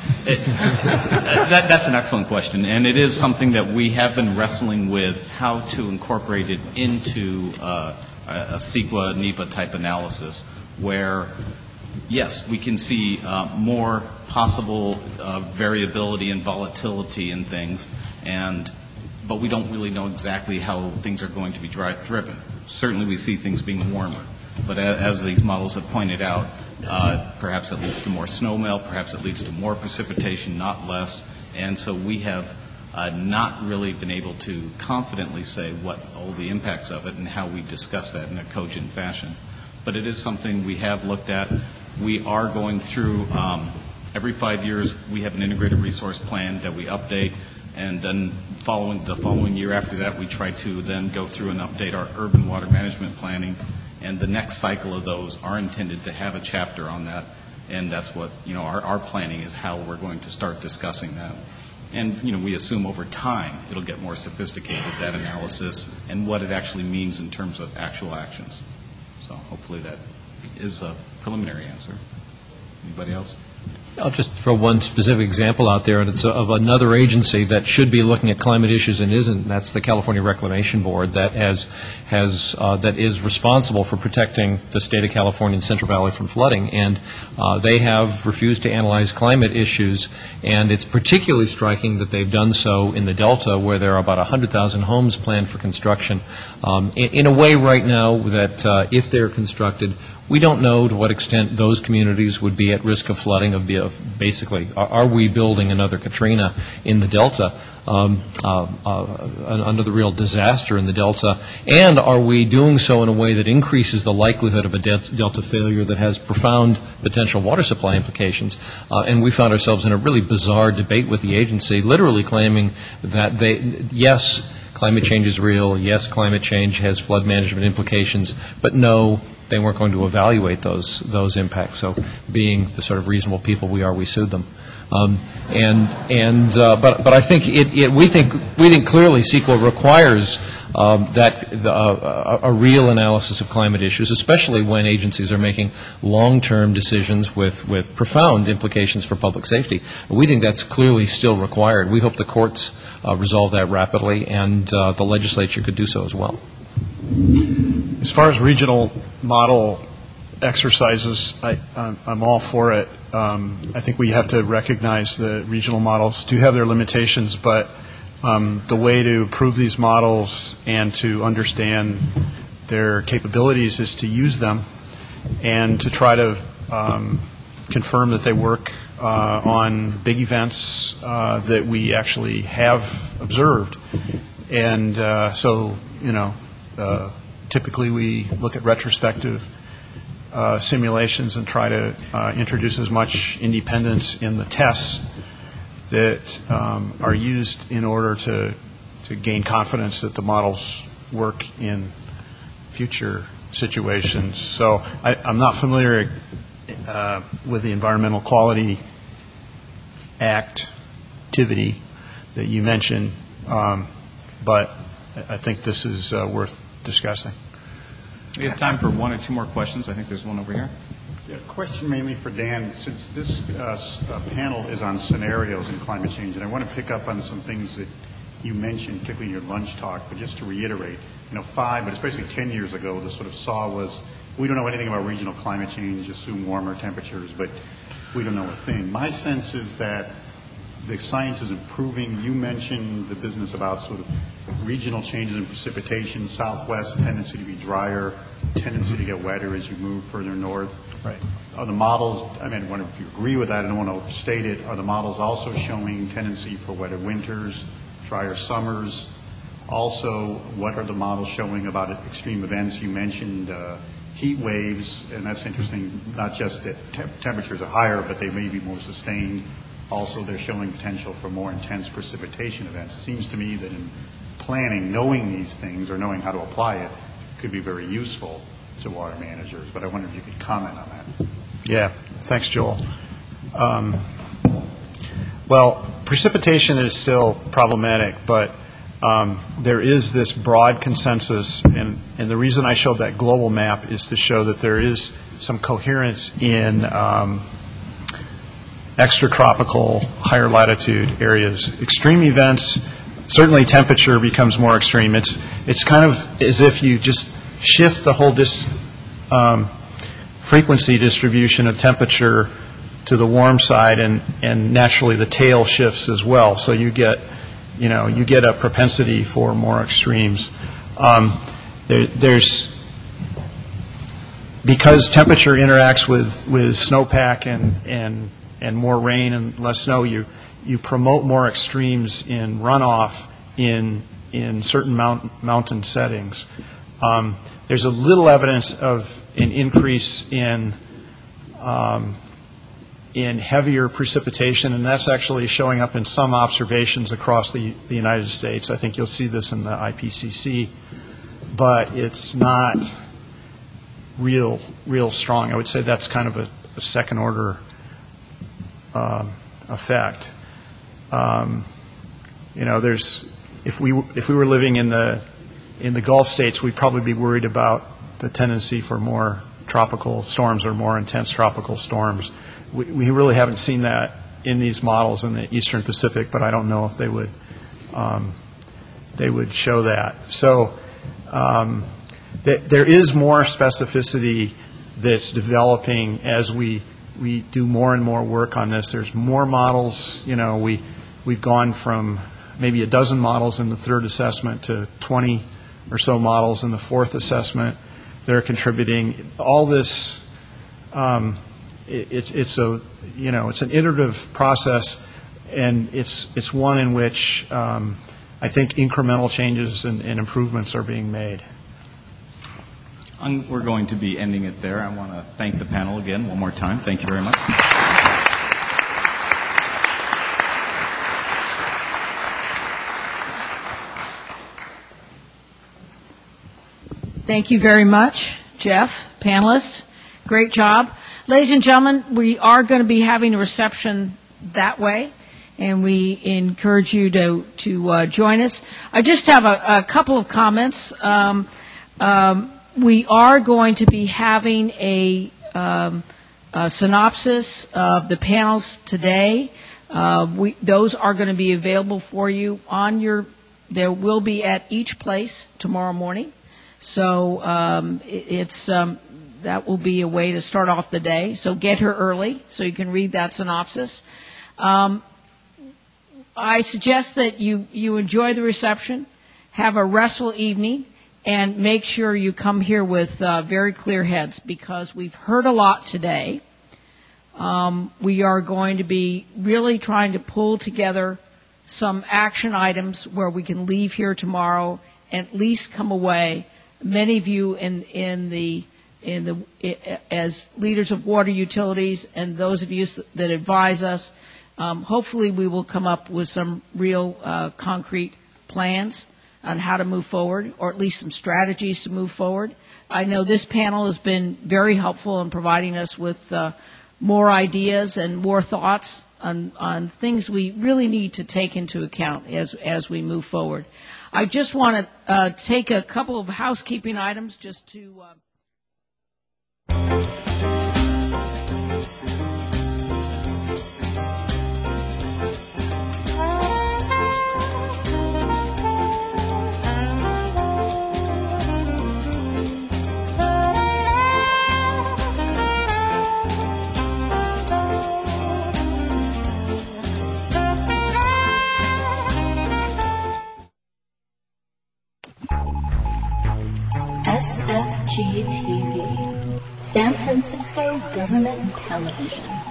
That's an excellent question, and it is something that we have been wrestling with, how to incorporate it into a CEQA, NEPA type analysis, where, yes, we can see more possible variability and volatility in things, but we don't really know exactly how things are going to be driven. Certainly we see things being warmer. But as these models have pointed out, perhaps it leads to more snowmelt, perhaps it leads to more precipitation, not less. And so we have not really been able to confidently say what all the impacts of it and how we discuss that in a cogent fashion. But it is something we have looked at. We are going through, every 5 years, we have an integrated resource plan that we update. And then the following year after that, we try to then go through and update our urban water management planning. And the next cycle of those are intended to have a chapter on that. And that's what, our planning is how we're going to start discussing that. And, we assume over time it'll get more sophisticated, that analysis, and what it actually means in terms of actual actions. So hopefully that is a preliminary answer. Anybody else? I'll just throw one specific example out there, and it's of another agency that should be looking at climate issues and isn't. That's the California Reclamation Board that that is responsible for protecting the state of California and Central Valley from flooding, and they have refused to analyze climate issues. And it's particularly striking that they've done so in the Delta, where there are about 100,000 homes planned for construction. In a way, right now, that if they're constructed, we don't know to what extent those communities would be at risk of flooding. Basically, are we building another Katrina in the Delta, another real disaster in the Delta? And are we doing so in a way that increases the likelihood of a Delta failure that has profound potential water supply implications? And we found ourselves in a really bizarre debate with the agency, literally claiming that yes, climate change is real, yes, climate change has flood management implications, but no, they weren't going to evaluate those impacts. So, being the sort of reasonable people we are, we sued them. But I think we think clearly CEQA requires a real analysis of climate issues, especially when agencies are making long-term decisions with profound implications for public safety. We think that's clearly still required. We hope the courts resolve that rapidly, and the legislature could do so as well. As far as regional model exercises, I'm all for it. I think we have to recognize that regional models do have their limitations, but the way to improve these models and to understand their capabilities is to use them and to try to confirm that they work on big events that we actually have observed. And typically we look at retrospective simulations and try to introduce as much independence in the tests that are used in order to gain confidence that the models work in future situations. So I'm not familiar with the Environmental Quality Act activity that you mentioned, but I think this is worth discussing. We have time for one or two more questions. I think there's one over here. Yeah, question mainly for Dan. Since this panel is on scenarios in climate change, and I want to pick up on some things that you mentioned, particularly in your lunch talk, but just to reiterate, 5, but especially 10 years ago, the sort of saw was we don't know anything about regional climate change, assume warmer temperatures, but we don't know a thing. My sense is that the science is improving. You mentioned the business about sort of regional changes in precipitation, Southwest tendency to be drier, tendency to get wetter as you move further north. Right. Are the models, I mean, I wonder if you agree with that, I don't want to overstate it, are the models also showing tendency for wetter winters, drier summers? Also, what are the models showing about extreme events? You mentioned heat waves, and that's interesting, not just that temperatures are higher, but they may be more sustained. Also, they're showing potential for more intense precipitation events. It seems to me that in planning, knowing these things or knowing how to apply it could be very useful to water managers, but I wonder if you could comment on that. Yeah, thanks, Joel. Well, precipitation is still problematic, but there is this broad consensus, and the reason I showed that global map is to show that there is some coherence in extratropical, higher latitude areas. Extreme events, certainly temperature becomes more extreme. It's kind of as if you just shift the whole frequency distribution of temperature to the warm side, and naturally the tail shifts as well. So you get a propensity for more extremes. There's because temperature interacts with snowpack and more rain and less snow, you promote more extremes in runoff in certain mountain settings. There's a little evidence of an increase in heavier precipitation, and that's actually showing up in some observations across the United States. I think you'll see this in the IPCC, but it's not real strong. I would say that's kind of a second order effect. There's if we were living in the Gulf states, we'd probably be worried about the tendency for more tropical storms or more intense tropical storms. We really haven't seen that in these models in the Eastern Pacific, but I don't know if they would show that. So there is more specificity that's developing as we do more and more work on this. There's more models. We've gone from maybe a dozen models in the third assessment to 20 or so models in the fourth assessment. They're contributing. All this, it's an iterative process, and it's one in which I think incremental changes and improvements are being made. We're going to be ending it there. I want to thank the panel again one more time. Thank you very much. Thank you very much, Jeff, panelists. Great job. Ladies and gentlemen, we are going to be having a reception that way, and we encourage you to join us. I just have a couple of comments. We are going to be having a synopsis of the panels today. Those are going to be available for you there will be at each place tomorrow morning. So that will be a way to start off the day. So get here early so you can read that synopsis. I suggest that you enjoy the reception, have a restful evening, and make sure you come here with very clear heads, because we've heard a lot today. We are going to be really trying to pull together some action items where we can leave here tomorrow and at least come away. Many of you as leaders of water utilities and those of you that advise us, hopefully we will come up with some real concrete plans on how to move forward, or at least some strategies to move forward. I know this panel has been very helpful in providing us with more ideas and more thoughts on things we really need to take into account as we move forward. I just want to take a couple of housekeeping items just to... SFG-TV, San Francisco Government Television.